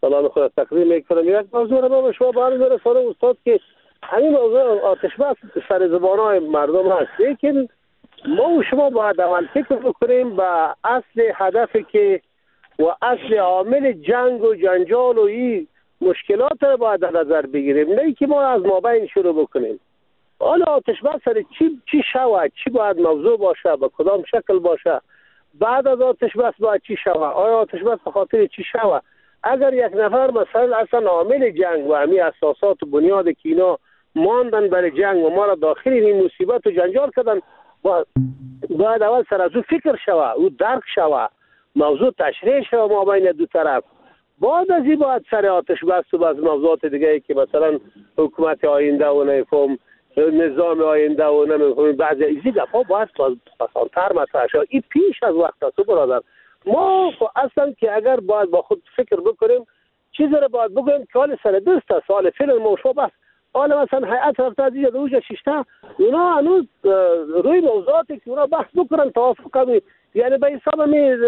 سلام خود تقدیم میکنم. یک موضوع رو به شما بیان می‌رسانم استاد که همین موضوع آتش بس سر زبان‌های مردم هست، لیکن ما و شما باید اول فکر بکنیم به اصل هدفی که و اصل عامل جنگ و جنجال و این مشکلات رو باید در نظر بگیریم، نه که ما از مابین شروع بکنیم. حالا آتش بس سر چی چی شود، چی باید موضوع باشه، به کدام شکل باشه، بعد از آتش بس باید چی شود، آیا آتش بس به خاطر چی شود. اگر یک نفر مثلا اصلا عامل جنگ و همین اساسات و بنیاد که اینا ماندن برای جنگ و ما را داخل این مصیبت و جنجال کردن، باید اول سر از او فکر شوه، او درک شوه، موضوع تشریح شوه ما بین دو طرف. بعد از این باید سر آتش بس و از موضوعات دیگه که مثلا حکومت آینده و نفهم نظام آینده و نمیفهم بعضی ایزی دفعه باید پسانتر مطرح شد. این پیش از وقت است برادر. ما اصلا که اگر باید با خود فکر بکنیم چیزی رو باید بگویم که حال سر دست است، حال فیلم موشو بس حالا مثلا هیئت رفته از اینجا دوجه ششته اونا هنوز روی موضوعاتی که اونا بحث بکنن توافق کنی، یعنی به حساب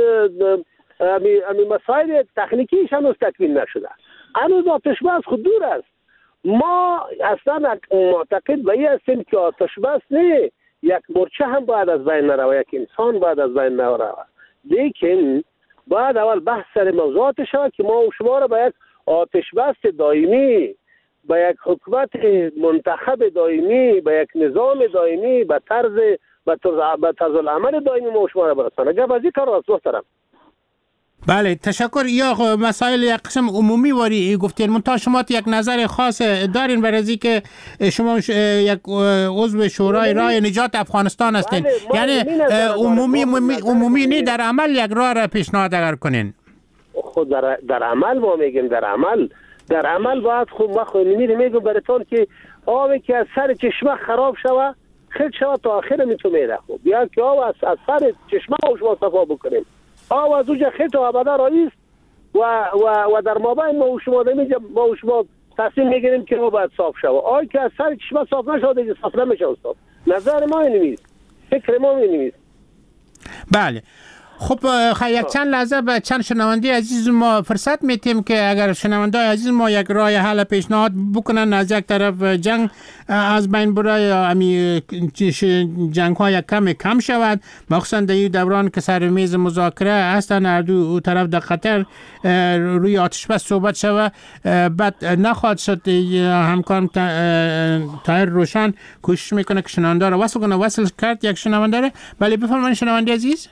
همی همی مسائل تکنیکیش هنوز تکمیل نشده، هنوز آتش بس خود دور است. ما اصلا معتقد به این هستیم که آتش بس نه یک مرچه هم باید از بین نروه، یک انسان باید از بین نروه، لیکن باید اول بحث سر موضوعات شود که ما و شما را به یک آتش بس دائمی، به یک حکومت منتخب دائمی، به یک نظام دائمی، به طرز به طرز العمل دائمی ما و شما را برسانه. اگر بازی کار راست محترم. بله تشکر. یا مسائل یک قسم عمومی واری گفتین، منتها شما یک نظر خاص دارین برای که شما یک عضو شورای رای نجات افغانستان هستین، یعنی عمومی عمومی نه در عمل یک راه را پیشنهاد اگر کنین. خود در, در عمل ما میگیم، در عمل در عمل باید خوب ما خود میگم براتون که آبی که از سر چشمه خراب شوه خیلی شوه تا آخر میتون میره. خوب بیا که آب از, از سر چشمه و شما صفا بکنیم، آب از اوجه خیلی تا ابدا رایست و, و, و در مابین ما و شما نمیجه ما و شما تصمیم میگیریم که ما باید صاف شوه. آی که از سر چشمه صاف نشوه دیگه صاف نمیشه استاد. نظر ما اینمیست، فکر ما اینمیست. بله خب یک چند لحظه به چند شنونده عزیز ما فرصت میتیم که اگر شنونده عزیز ما یک راه حل پیشنهاد بکنن، از یک طرف جنگ از بین بره یا امی جنگ ها یک کم کم شود، مخصوصا در این دوران که سر میز مذاکره هستن هر دو طرف در خطر روی آتش بس صحبت شود، بعد نخواهد شد. همکارم طاهر روشن کوشش میکنه که شنونده را وصل کنه. وصل کرد یک شنونده را. بله بفرمایید شنونده عزیز.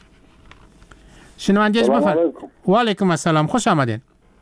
شنونده عزیز بفرمایید. و علیکم السلام، خوش آمدین.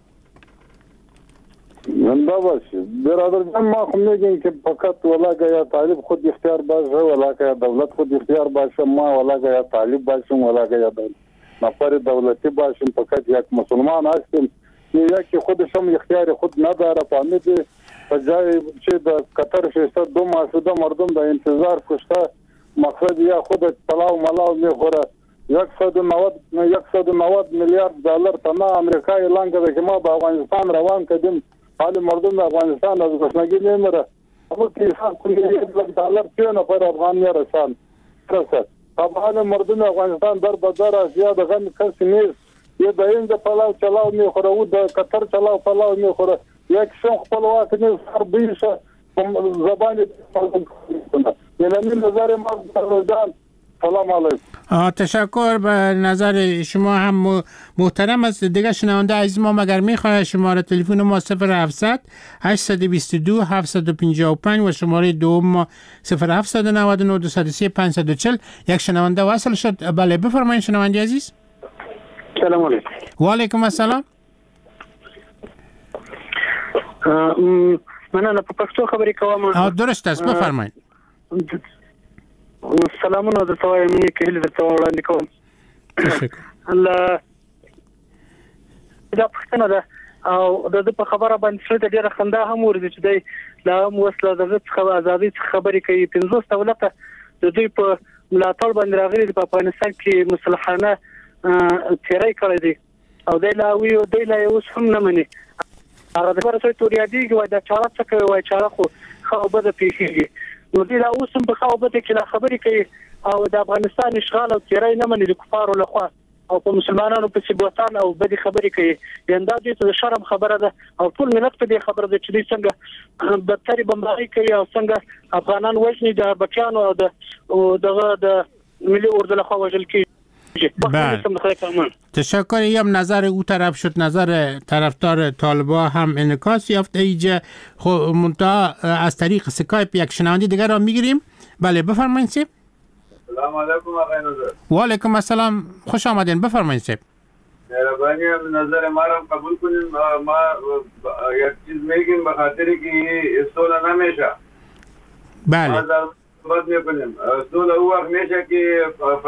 زنده باشید برادر جان. ما خو میگیم که فقط ولاگه یا طالب خود اختیار باشه، ولاگه یا دولت خود اختیار باشه، ما ولاگه یا طالب باشیم، ولاگه یا نفر دولتی باشیم، فقط یک مسلمان هستیم. یکی خودش هم اختیار خود نداره، فهمیدی؟ به جای چه در قطر شیسته دو ماه شده مردم در انتظار کشته، مقصد یا خود پلاو ملاو میخوره. صد و نود میلیارد دلار تنها امریکا اعلان کرده که ما به افغانستان روان کردیم، حال مردم افغانستان از گشنگی نمیره. اما که حساب کنید یک لک دلار چه نفر افغان میرسان رسد. اب حال مردم افغانستان در بدر از یاد غم کسی نیست. یه در این پلاو چلاو میخوره، او در قطر چلاو پلاو میخوره. یک شم خپلواک نیست، هر بیشه زبان کنه. یعنی نظر ما جان. سلام علیکم. تشکر. به نظر شما هم محترم است. دیگه شنونده عزیز ما مگر میخواه شماره تلفن ما صفر هفتصد هشتصد و بیست و دو هفتصد و پنجاه و پنج و شماره دوم ما صفر هفتصد و نود و نه دویست و سی پانصد و چهل. یک شنونده وصل شد. بله بفرمایید شنونده عزیز. سلام علیکم. و علیکم السلام. من نه په پښتو خبرې کوم. درست است بفرمایید. سلامونه درته وایم، نیکې هیلې درته وړاندې کوم. الله دا پښتنه ده او د دې په خبره باندې څه د ډېره خندا هم ورځي چې دی لا هم اوس له دغه څخه ازادي څخه خبرې کوي. پنځوس دولته د دوی په ملاتړ باندې راغلي په افغانستان کې مصلحانه تیری کړی دی او دی لا وی او دی لا اوس هم نه مني. هغه د فرصت توریادي وای د چاره څخه وای چاره خو خو بده پیښیږي. نو دی لا اوس هم په خو بده کې لا خبرې کوي او د افغانستان اشغال او تیری نه مني د کفارو لخوا او په مسلمانانو په سیبوتان او بدی خبرې کوي یندا دې ته شرم خبره ده او ټول ملت په دې خبره ده چې دوی څنګه بدتري بمباري کوي او څنګه افغانان وژني د بچیانو او د دغه د ملي اردو له خوا وژل کیږي. بله تشکر. یم نظر او طرف شد، نظر طرفدار طالبا هم انعکاس یافت اینجا. خب منتها از طریق سکایپ یک شنونده دیگر را میگیریم. بله بفرمایید سیب. سلام علیکم آقای نظر. و علیکم السلام، خوش آمدین، بفرمایید سیب. مهربانی نظر ما را قبول کنیم. ما یک چیز میگیم به خاطری که صلح نمیشه. بله ما در بات میکنیم صلح او وقت میشه که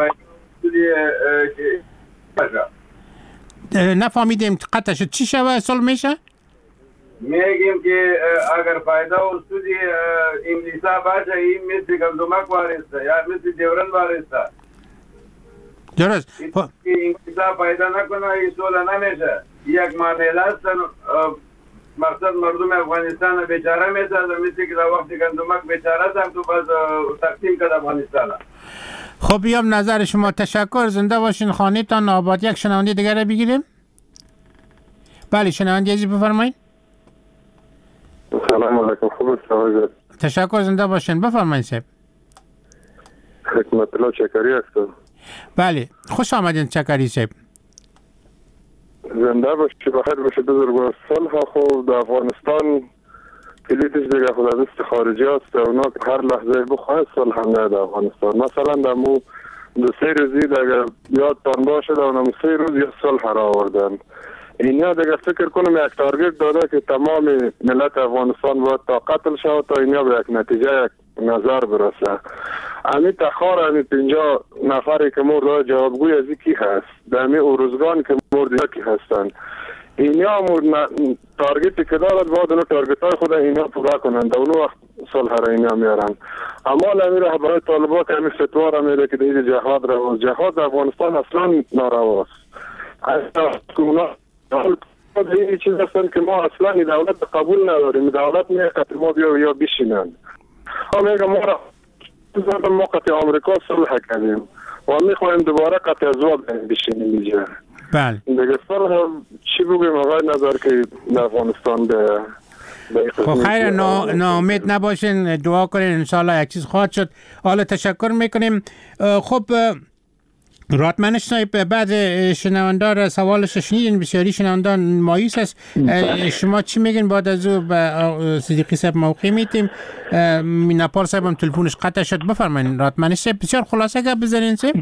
نفهمیدیم قطع شد. چی شوه صلح میشه؟ میگیم که اگر فایده و سودی انگلیسا باشه این مثل گندمک وارسته یا مثل دیورن وارسته. درست. انگلیسا فایده نکنه این صلح نمیشه. یک معامله است. مقصد مردم افغانستان بیچاره میسازه مثل که در وقت گندمک بیچاره است تو باز تقسیم کرد افغانستان. خب بیام نظر شما. تشکر، زنده باشین، خانه تان آباد. یک شنونده دیگر رو بگیریم. بله شنونده عزیز بفرمایید. سلام علیکم. خوب است؟ تشکر، زنده باشین، بفرمایید صاحب. حکمت الله چکری هستم. بله خوش آمدین چکری صاحب. زنده باشی، بخیر باشی بزرگ. صلح خود در افغانستان کلیدش دیگه خود از دست خارجی است. اونا هر لحظه بخواه صلح هم نه در افغانستان. مثلا در مو دو سه روزی دیگه یادتان باشه در اونم سه روز یا صلح را آوردن. اینا دیگه فکر کنم یک تارگت داده که تمام ملت افغانستان باید تا قتل شود تا اینا به یک نتیجه یک نظر برسه. امی تخار امی پینجا نفری که مرد جوابگوی از کی هست؟ در امی اوروزگان که مرد کی هستن؟ اینا مرد تارگتی که دارد باید اونو تارگت های خود اینا پورا کنند. اونو وقت صلح را اینا میارن. اما امی را برای طالبات امی فتوا را میره که دیگه جهاد رواست. جهاد در افغانستان اصلا نارواست. اصلا این چیز هستن که ما اصلا دولت قبول نداریم. دولت میگه قطع ما بیا یا بشینن. ما میگه ما را ما قطع آمریکا صلح کردیم و میخوایم دوباره قطع ازواج بشینیم اینجا. بله دیگه صلح چی بگیم آقای نظر که در افغانستان به خب خیر، ناامید نباشین، دعا کنین انشاءالله یک چیز خواهد شد. حالا تشکر میکنیم. خب راتمنش صاحب بعد شنوندار سوالش شنیدین، بسیاری شنوندان مایوس است. شما چی میگین بعد از او به صدیقی صاحب موقع میتیم؟ میناپال صاحب هم تلفونش قطع شد. بفرمایید راتمنش صاحب بسیار خلاصه گپ بزنین صاحب.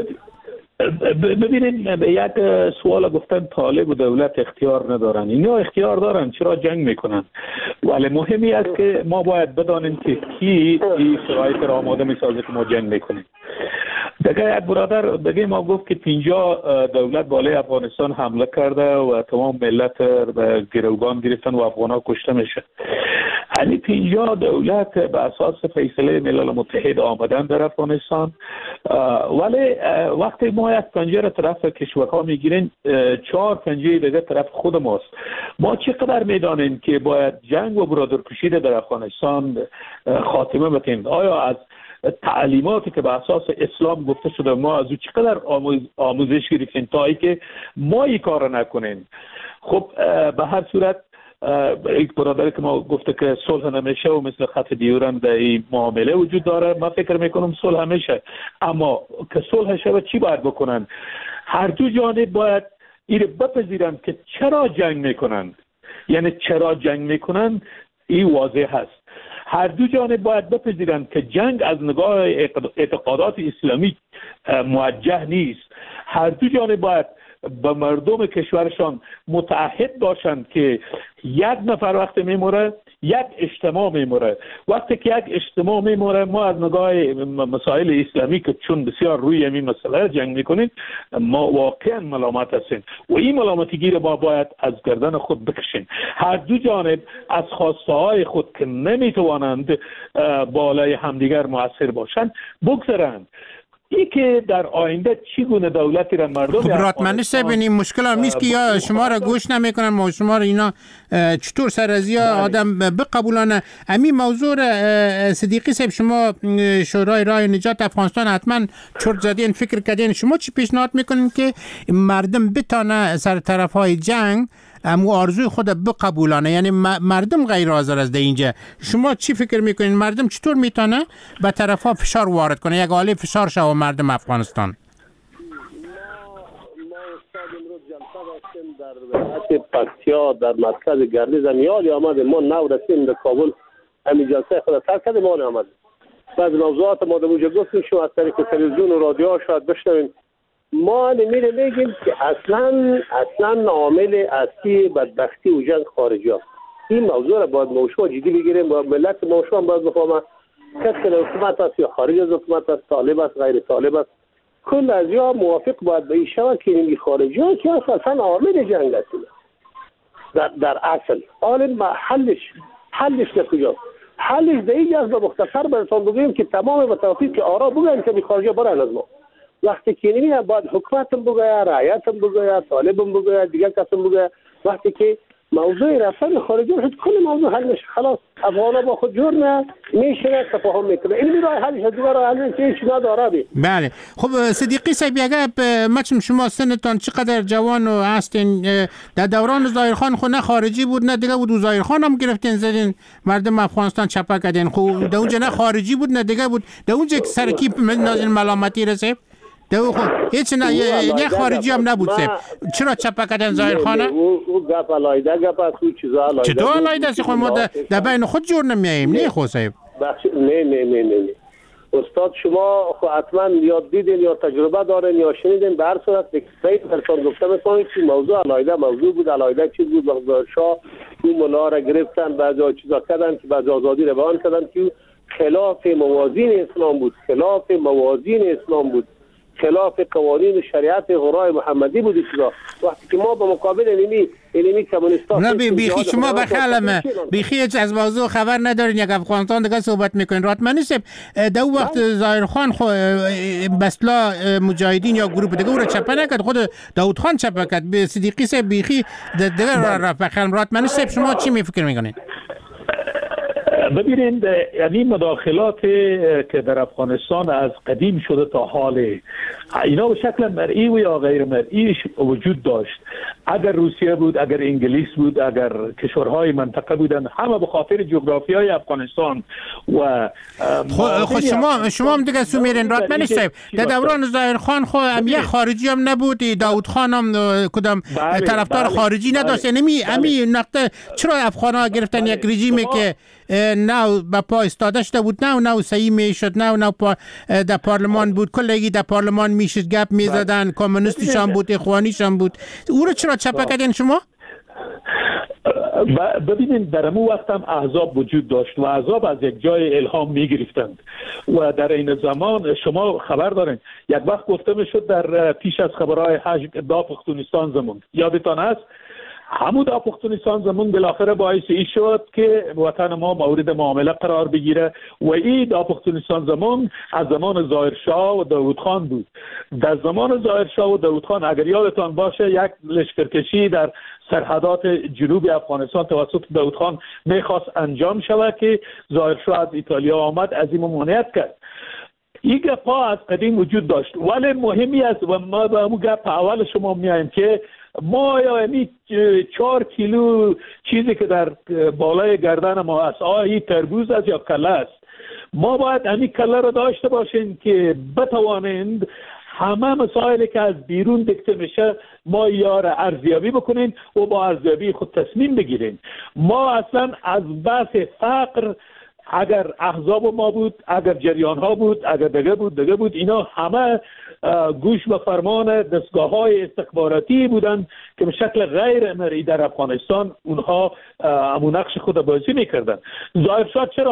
ببینید یک سوال گفتن طالب و دولت اختیار ندارن. اینا اختیار دارن، چرا جنگ میکنن؟ ولی مهمی است که ما باید بدانیم که کی این شرایط را آماده میسازه که ما جنگ میکنیم. دیگه یک برادر دیگه ما گفت که پنجاه دولت بالای افغانستان حمله کرده و تمام ملت به گروگان گرفتن و افغانا کشته میشه. یعنی پنجاه دولت به اساس فیصله ملل متحد آمدن در افغانستان، ولی وقتی ما یک پنجره طرف کشورها میگیریم چهار پنجه دیگه طرف خود ماست. ما چقدر میدانیم که باید جنگ و برادرکشی در افغانستان خاتمه بدیم؟ آیا از تعلیماتی که به اساس اسلام گفته شده ما از او چقدر آموز آموزش گرفتیم تا ای که ما این کار نکنیم؟ خب به هر صورت یک برادری که ما گفته که صلح نمیشه و مثل خط دیورن در این معامله وجود داره، من فکر میکنم صلح میشه. اما که صلح شه چی باید بکنن؟ هر دو جانب باید این بپذیرن که چرا جنگ میکنن. یعنی چرا جنگ میکنن این واضح هست. هر دو جانب باید بپذیرند که جنگ از نگاه اعتقادات اسلامی موجه نیست. هر دو جانب باید به مردم کشورشان متعهد باشند که یک نفر وقت میموره یک اجتماع میموره. وقتی که یک اجتماع میموره ما از نگاه مسائل اسلامی که چون بسیار روی این مسئله جنگ میکنیم ما واقعا ملامت هستیم و این ملامتگی رو ما باید از گردن خود بکشیم. هر دو جانب از خواسته های خود که نمیتوانند بالای همدیگر مؤثر باشند بگذارند. این که در آینده چگونه دولتی را مردم خب راتمنی صاحب این مشکل هم نیست که یا شما را گوش نمیکنن ما شما را اینا چطور سر از یا آدم بقبولانه. همین موضوع صدیقی صاحب شما شورای رای نجات افغانستان حتما چرت زدین فکر کردین، شما چی پیشنهاد میکنین که مردم بتانه سر طرف های جنگ امو آرزوی خود بقبولانه، یعنی مردم غیر حاضر است در اینجا، شما چی فکر میکنین مردم چطور میتونه به طرف ها فشار وارد کنه، یک حاله فشار شو مردم افغانستان؟ در ولایت پکتیا در مرکز گردیز میال آمده، ما نو رسیم در کابل همین جلسه خود سر کرده ما آمد. بعض موضوعات ما در اونجا گفتیم شما از طریق تلویزیون و رادیو شاید بشنوین. ما نمیره میگیم که اصلا اصلا عامل اصلی بدبختی و جنگ خارجی است. این موضوع را باید ما شما جدی بگیریم، باید ملت ما شما باید بفهمه کسی حکومت است یا خارج از حکومت است، طالب است غیر طالب است، کل از یا موافق باید به این شود که این خارجی ها که اصلا عامل جنگ است در, در اصل. حالا حلش حلش در کجاست؟ حلش در این جاست. مختصر براتون بگویم که تمام به توفیق آرا بگن که خارجی برن از ما. وقتی که نمیاد باید حکومتم بگوید، رعیتم بگوید، طالبم بگوید، دیگر کسم بگوید. وقتی که موضوع رفتن خارجی شد کل موضوع حل میشه، خلاص افغانا با خود جور نه میشه تفاهم میکنه. این راه حلش از دیگر راه حل چه چیزا داره. بله خب صدیقی صاحب اگه مچم شما سنتان چقدر جوان و هستین، در دوران ظاهرخان خود نه خارجی بود نه دیگه بود، ظاهرخان هم گرفتین زدین مردم افغانستان چپا کردین، خب در اونجا نه خارجی بود نه دیگه بود، در اونجا سرکی نازل ملامتی رسید دو خود هیچ نه یه خارجی هم نبود سب چرا چپا کردن ظاهرخانه؟ او گپ علایده گپ است، او چیزا علایده چطور علایده است؟ خود ما در بین خود جور نمیاییم نه خود صاحب؟ نه نه نه نه استاد شما حتما یاد دیدین یا تجربه دارین یا شنیدین، به هر صورت صحیح براتون گفتم می‌کنم که موضوع علایده موضوع بود، علایده چیز بود. بغداد شاه اون ملا را گرفتن، بعضی چیزا کردن که بعضی آزادی را بیان کردن که خلاف موازین اسلام بود، خلاف موازین اسلام بود، خلاف قوانین شریعت غرای محمدی بودی چیزا. وقتی که ما به مقابل اینمی اینمی کمونیستا نه بیخی شما بخالمه بیخی از موضوع خبر ندارین، یک افغانستان دیگه صحبت میکنین. راتمنی صاحب در وقت ظاهرخان خو بسلا مجاهدین یا گروه دیگه او را چپا نکرد، خود داود خان چپا کرد. به صدیقی صاحب بیخی دیگه را رفت بخالم. راتمنی صاحب شما چی میفکر میکنین؟ ببینید یعنی مداخلات که در افغانستان از قدیم شده تا حال اینا به شکل مرئی و یا غیر مرئی وجود داشت. اگر روسیه بود، اگر انگلیس بود، اگر کشورهای منطقه بودن، همه به خاطر جغرافیای افغانستان و خود شما شما هم دیگه سو میرین. راتمنی صاحب در دوران ظاهرخان خو هم یه خارجی هم نبود، داود خان هم کدام طرفدار خارجی نداشت. نمی امی نقطه چرا افغان‌ها گرفتن یک رژیمی که نه با پا استاده شده بود، نه نه صحیح میشد، نه نه در پارلمان بود، کلگی در پارلمان میشد گپ میزدن، کمونیستیشان بود، اخوانیشان بود، او رو چرا چپا کردین شما؟ ببینید در امو وقت هم احزاب وجود داشت و احزاب از یک جای الهام میگرفتند و در این زمان شما خبر دارین یک وقت گفته میشد در پیش از خبرهای حج دا پختونستان زمون، یادتان هست؟ همون دا پختونستان زمون بالاخره باعث ای شد که وطن ما مورد معامله قرار بگیره و این دا پختونستان زمون از زمان ظاهرشاه و داود خان بود. در زمان ظاهرشاه و داود خان اگر یادتان باشه یک لشکرکشی در سرحدات جنوب افغانستان توسط داود خان میخواست انجام شود که ظاهرشاه از ایتالیا آمد، از این ممانعت کرد. این گپا از قدیم وجود داشت، ولی مهمی است و ما به همون گپ اول شما میایم که ما یعنی چهار کیلو چیزی که در بالای گردن ما است آیا تربوز است یا کله است، ما باید همین کله را داشته باشیم که بتوانند همه مسائلی که از بیرون دکته میشه ما یا را ارزیابی بکنین و با ارزیابی خود تصمیم بگیرین. ما اصلا از بحث فقر اگر احزاب ما بود، اگر جریان ها بود، اگر دیگه بود دیگه بود اینا همه گوش به فرمان دستگاه های استخباراتی بودند که به شکل غیر مرئی در افغانستان اونها همون نقش خود بازی میکردن. ظاهرشاه چرا؟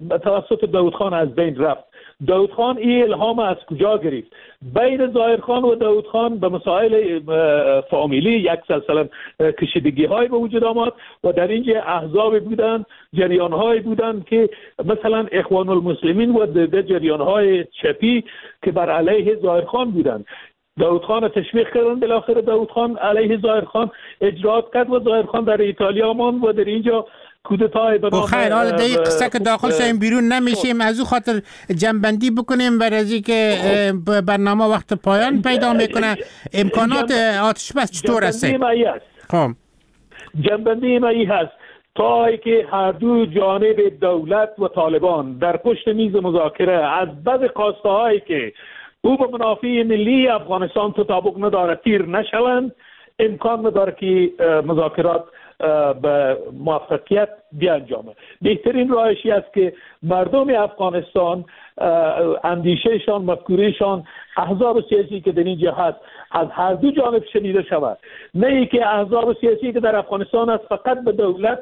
توسط داود خان از بین رفت. داود خان این الهام از کجا گرفت؟ بین ظاهر خان و داود خان به مسائل فامیلی یک سلسله کشیدگی های به وجود آمد و در اینجا احزاب بودن، جریان های بودن که مثلا اخوان المسلمین و دیگر جریان های چپی که بر علیه ظاهر خان بودن. داود خان تشویق کردن، بالاخره داود خان علیه ظاهر خان اجرات کرد و ظاهر خان در ایتالیا ماند و در اینجا کودتای به نام خیر. حالا در قصه که داخل شیم بیرون نمیشیم، از او خاطر جنبندی بکنیم برای از اینکه برنامه وقت پایان پیدا میکنه. امکانات آتش بس چطور است؟ خب جنبندی ما ای هست تا که هر دو جانب دولت و طالبان در پشت میز مذاکره از بعض خواسته هایی که او به منافع ملی افغانستان تطابق نداره تیر نشوند، امکان نداره که مذاکرات به موفقیت بیانجامه. بهترین راهشی است که مردم افغانستان اندیشهشان، مفکورهشان، احزاب سیاسی که در اینجا هست از هر دو جانب شنیده شود، نه ای که احزاب سیاسی که در افغانستان است فقط به دولت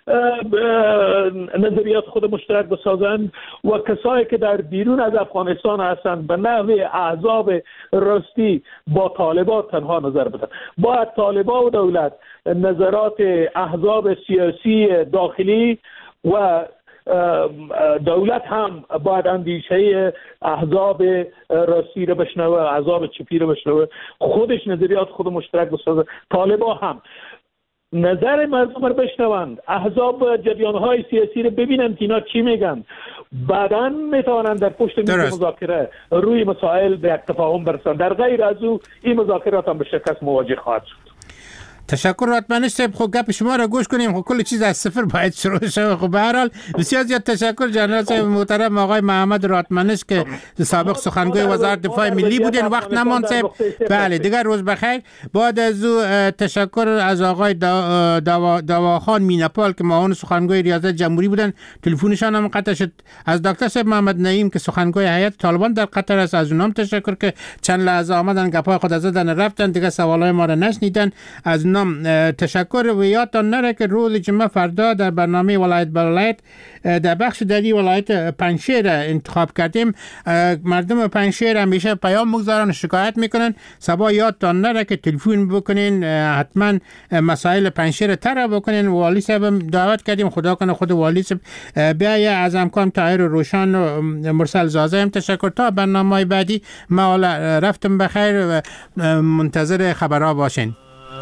نظریات خود مشترک بسازند و کسایی که در بیرون از افغانستان هستند به نحو احزاب راستی با طالبان تنها نظر بدن. باید طالبان و دولت نظرات احزاب سیاسی داخلی و دولت هم باید اندیشه احزاب راستی رو بشنوه، احزاب چپی رو بشنوه، خودش نظریات خود مشترک بسازه. طالبان هم نظر مردم رو بشنوند، احزاب جریان‌های سیاسی رو ببینن که اینا چی میگن، بعداً میتوانند در پشت میز مذاکره روی مسائل به یک تفاهم برسند. در غیر از او این مذاکرات هم به شکست مواجه خواهد شد. تشکر راتمنش صاحب. خب گپ شما را گوش کنیم. خب کل چیز از صفر باید شروع شود. خب به هر حال بسیار زیاد تشکر جنرال صاحب محترم آقای محمد راتمنش که سابق سخنگوی وزارت دفاع ملی بودن. وقت نماند صاحب. بله دیگر روز بخیر. بعد از او تشکر از آقای دواخان مینپال که معاون سخنگوی ریاست جمهوری بودن، تلفنشان هم قطع شد. از دکتر صاحب محمد نعیم که سخنگوی هیئت طالبان در قطر است، از اونم تشکر که چند لحظه آمدن گپای خود زدن رفتن، دیگه سوالای ما را نشنیدن. از نام تشکر. و یادتان نره که روز جمعه فردا در برنامه ولایت ولایت در بخش دری ولایت پنجشیر انتخاب کردیم. مردم پنجشیر همیشه پیام میگذارن، شکایت میکنن. صبح یادتان نره که تلفن بکنین، حتما مسائل پنجشیر طرح بکنین. والی صاحب دعوت کردیم، خدا کنه خود والی صاحب بیاید. از امکان طاهر روشان و مرسل زازه هم تشکر. تا برنامه بعدی ما رفتم بخیر و منتظر خبرها باشین.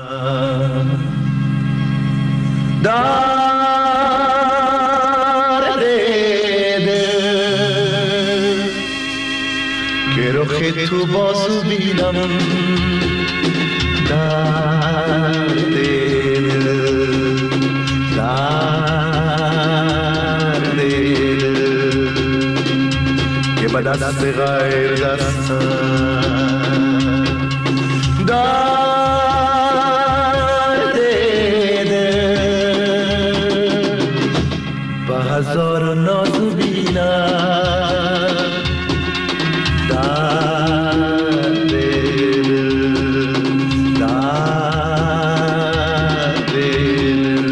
دار دیده که رخ تو بازو بینم، در دیده در دیده که به دست غیر دستم در هزار ناز بینم، در دل در دل.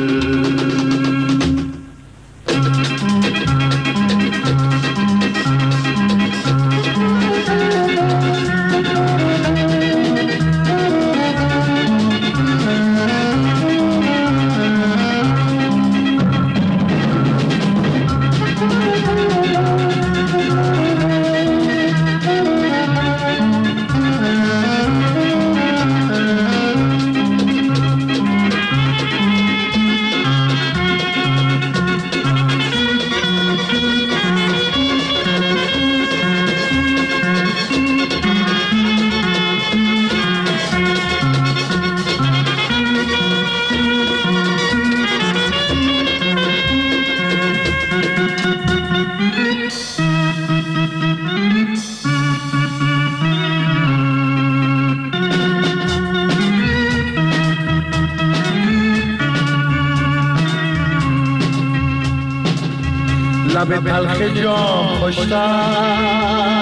لب تلخ جام خوشتر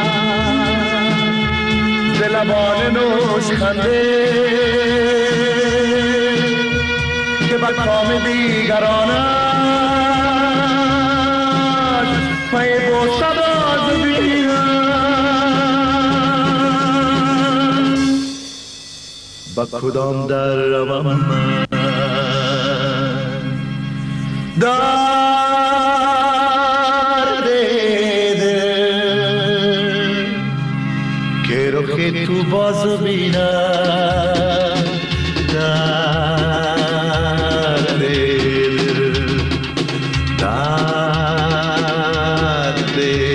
ز لبان نوش خنده که بر کام دیگران است پی با سباز بینم با کدام در روم من درد دل که رخ تو باز بینم درد دل درد دل